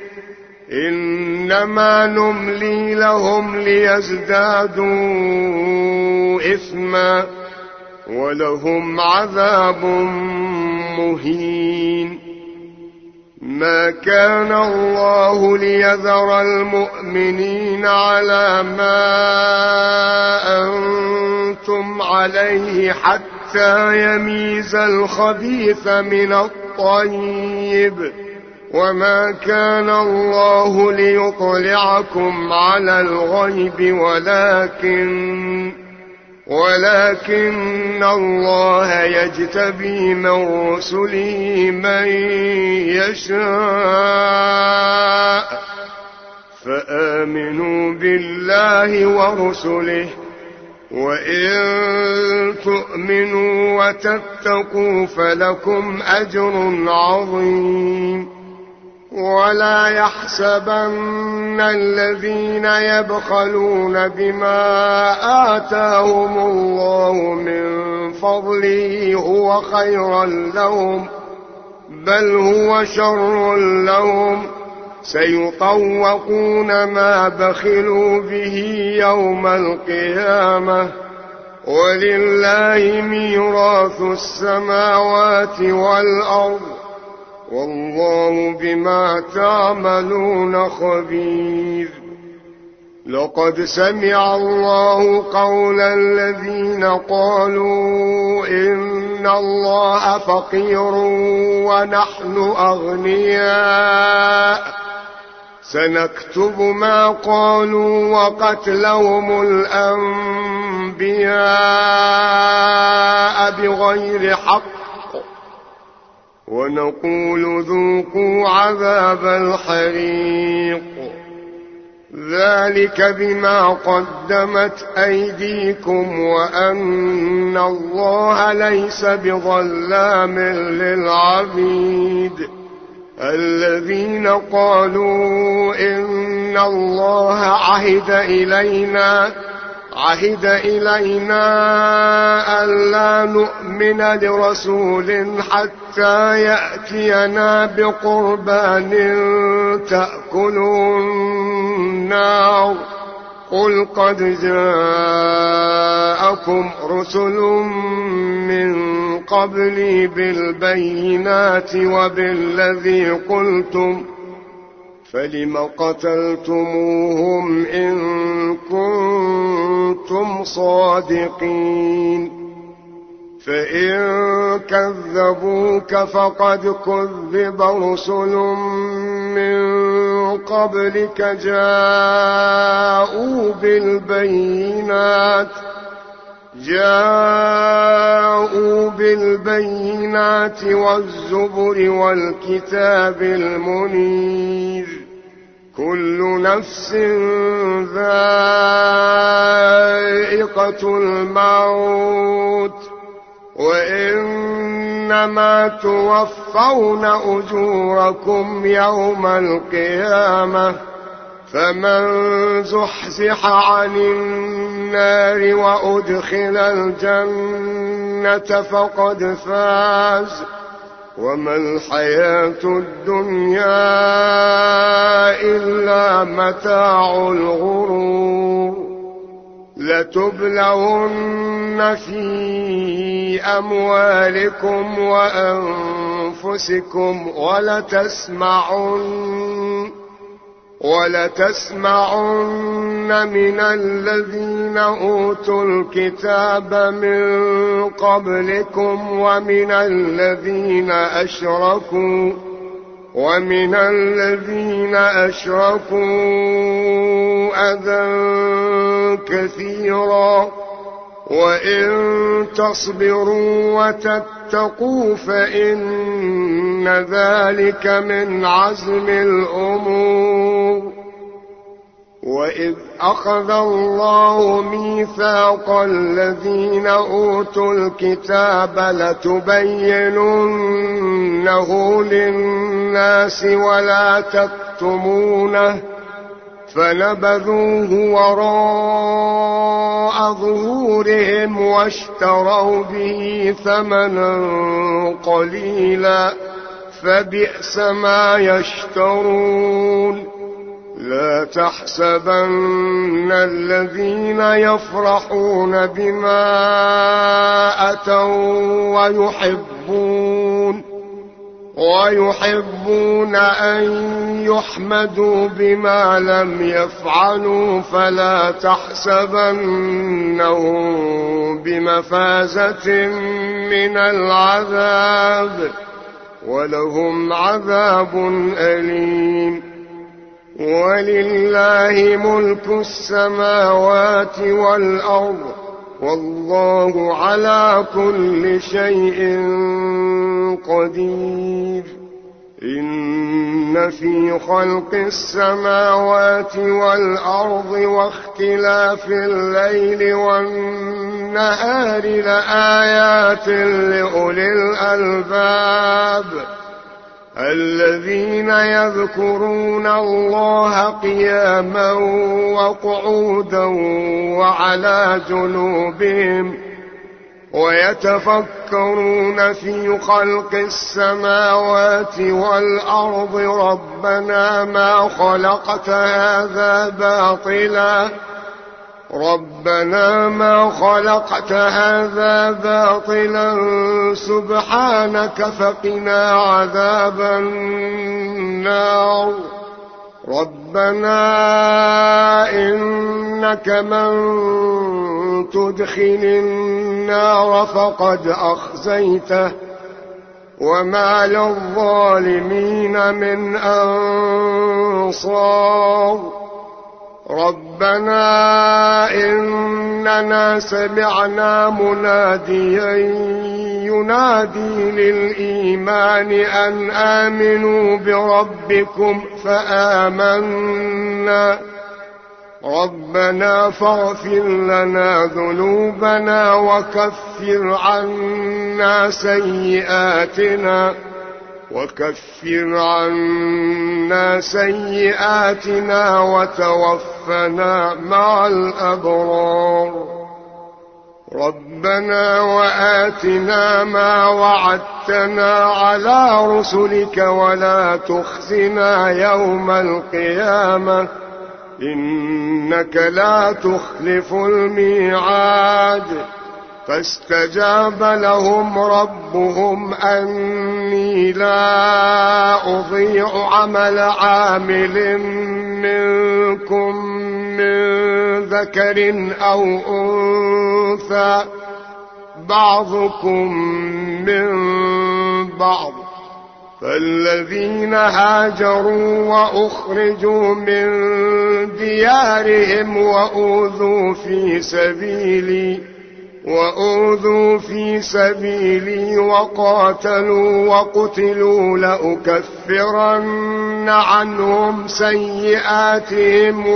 إنما نملي لهم ليزدادوا إثما ولهم عذاب مهين ما كان الله ليذر المؤمنين على ما أنتم عليه حتى يميز الخبيث من الطيب وما كان الله ليطلعكم على الغيب ولكن ولكن الله يجتبي من رسله من يشاء فآمنوا بالله ورسله وإن تؤمنوا وتتقوا فلكم أجر عظيم ولا يحسبن الذين يبخلون بما آتاهم الله من فضله هو خيرا لهم بل هو شر لهم سيطوقون ما بخلوا به يوم القيامة ولله ميراث السماوات والأرض والله بما تعملون خبير لقد سمع الله قول الذين قالوا إن الله فقير ونحن أغنياء سنكتب ما قالوا وقتلهم الأنبياء بغير حق ونقول ذوقوا عذاب الحريق ذلك بما قدمت أيديكم وأن الله ليس بظلام للعبيد. الذين قالوا إن الله عهد إلينا عهد إلينا ألا نؤمن لرسول حتى يأتينا بقربان تأكله النار قل قد جاءكم رسل من قبلي بالبينات وبالذي قلتم فلم قتلتموهم إن كنتم صادقين. فإن كذبوك فقد كذب رسل من قبلك جاءوا بالبينات جاءوا بالبينات والزبر والكتاب المنير. كل نفس ذائقة الموت وإنما توفون أجوركم يوم القيامة فمن زحزح عن النار وأدخل الجنة فقد فاز وما الحياة الدنيا إلا متاع الغرور. لتبلغن في أموالكم وأنفسكم ولتسمعن ولتسمعن من الذين أوتوا الكتاب من قبلكم ومن الذين أشركوا ومن الذين أشركوا أذى كثيرا وإن تصبروا وتتقوا فإن ذلك من عزم الأمور. وإذ أخذ الله ميثاق الذين أوتوا الكتاب لتبيننه للناس ولا تكتمونه فنبذوه وراء ظهورهم واشتروا به ثمنا قليلا فبئس ما يشترون. لا تحسبن الذين يفرحون بما أتوا ويحبون ويحبون أن يحمدوا بما لم يفعلوا فلا تحسبنهم بمفازة من العذاب ولهم عذاب أليم. ولله ملك السماوات والأرض والله على كل شيء قدير. إن في خلق السماوات والأرض واختلاف الليل والنهار لآيات لأولي الألباب الذين يذكرون الله قياما وقعودا وعلى جنوبهم ويتفكرون في خلق السماوات والأرض ربنا ما خلقت هذا باطلا ربنا ما خلقت هذا باطلا سبحانك فقنا عذاب النار. ربنا إنك من تدخل النار فقد أخزيته وما للظالمين من أنصار. ربنا إننا سمعنا مناديا ينادي للإيمان أن آمنوا بربكم فآمنا ربنا فاغفر لنا ذنوبنا وكفر عنا سيئاتنا وكفر عنا سيئاتنا وتوفنا مع الأبرار ربنا وآتنا ما وعدتنا على رسلك ولا تخزنا يوم القيامة إنك لا تخلف الميعاد فاستجاب لهم ربهم أني لا أضيع عمل عامل منكم من ذكر أو أنثى بعضكم من بعض فالذين هاجروا وأخرجوا من ديارهم وأوذوا في سبيلي وأوذوا في سبيلي وقاتلوا وقتلوا لأكفرن عنهم سيئاتهم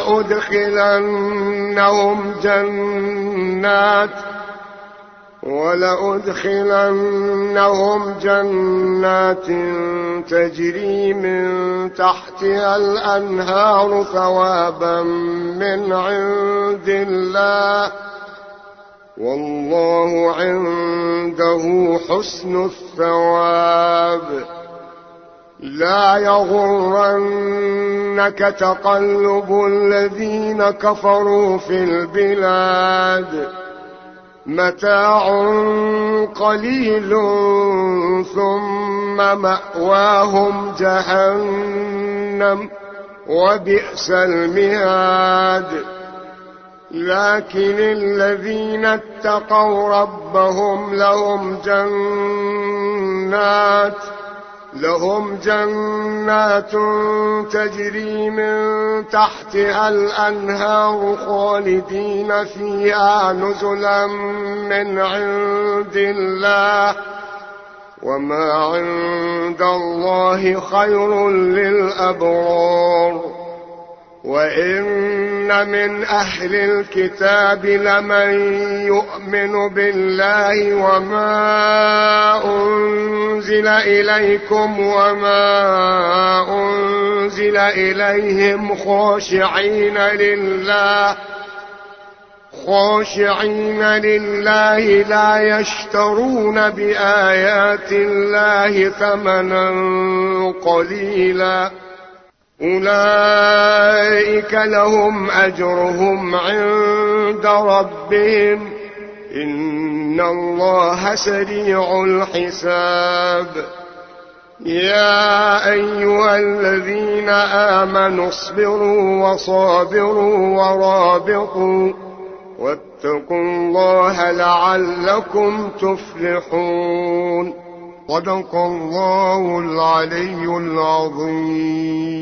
ولأدخلنهم جنات ولأدخلنهم جنات تجري من تحتها الأنهار ثوابا من عند الله والله عنده حسن الثواب لا يغرنك تقلب الذين كفروا في البلاد متاع قليل ثم مأواهم جهنم وبئس المهاد لكن الذين اتقوا ربهم لهم جنات لهم جنات تجري من تحتها الأنهار خالدين فيها نزلا من عند الله وما عند الله خير للأبرار وإن من أهل الكتاب لمن يؤمن بالله وما أنزل إليكم وما أنزل إليهم خاشعين لله خاشعين لله لا يشترون بآيات الله ثمنا قليلا أولئك لهم أجرهم عند ربهم إن الله سريع الحساب يا أيها الذين آمنوا اصبروا وصابروا ورابطوا واتقوا الله لعلكم تفلحون صدق الله العلي العظيم.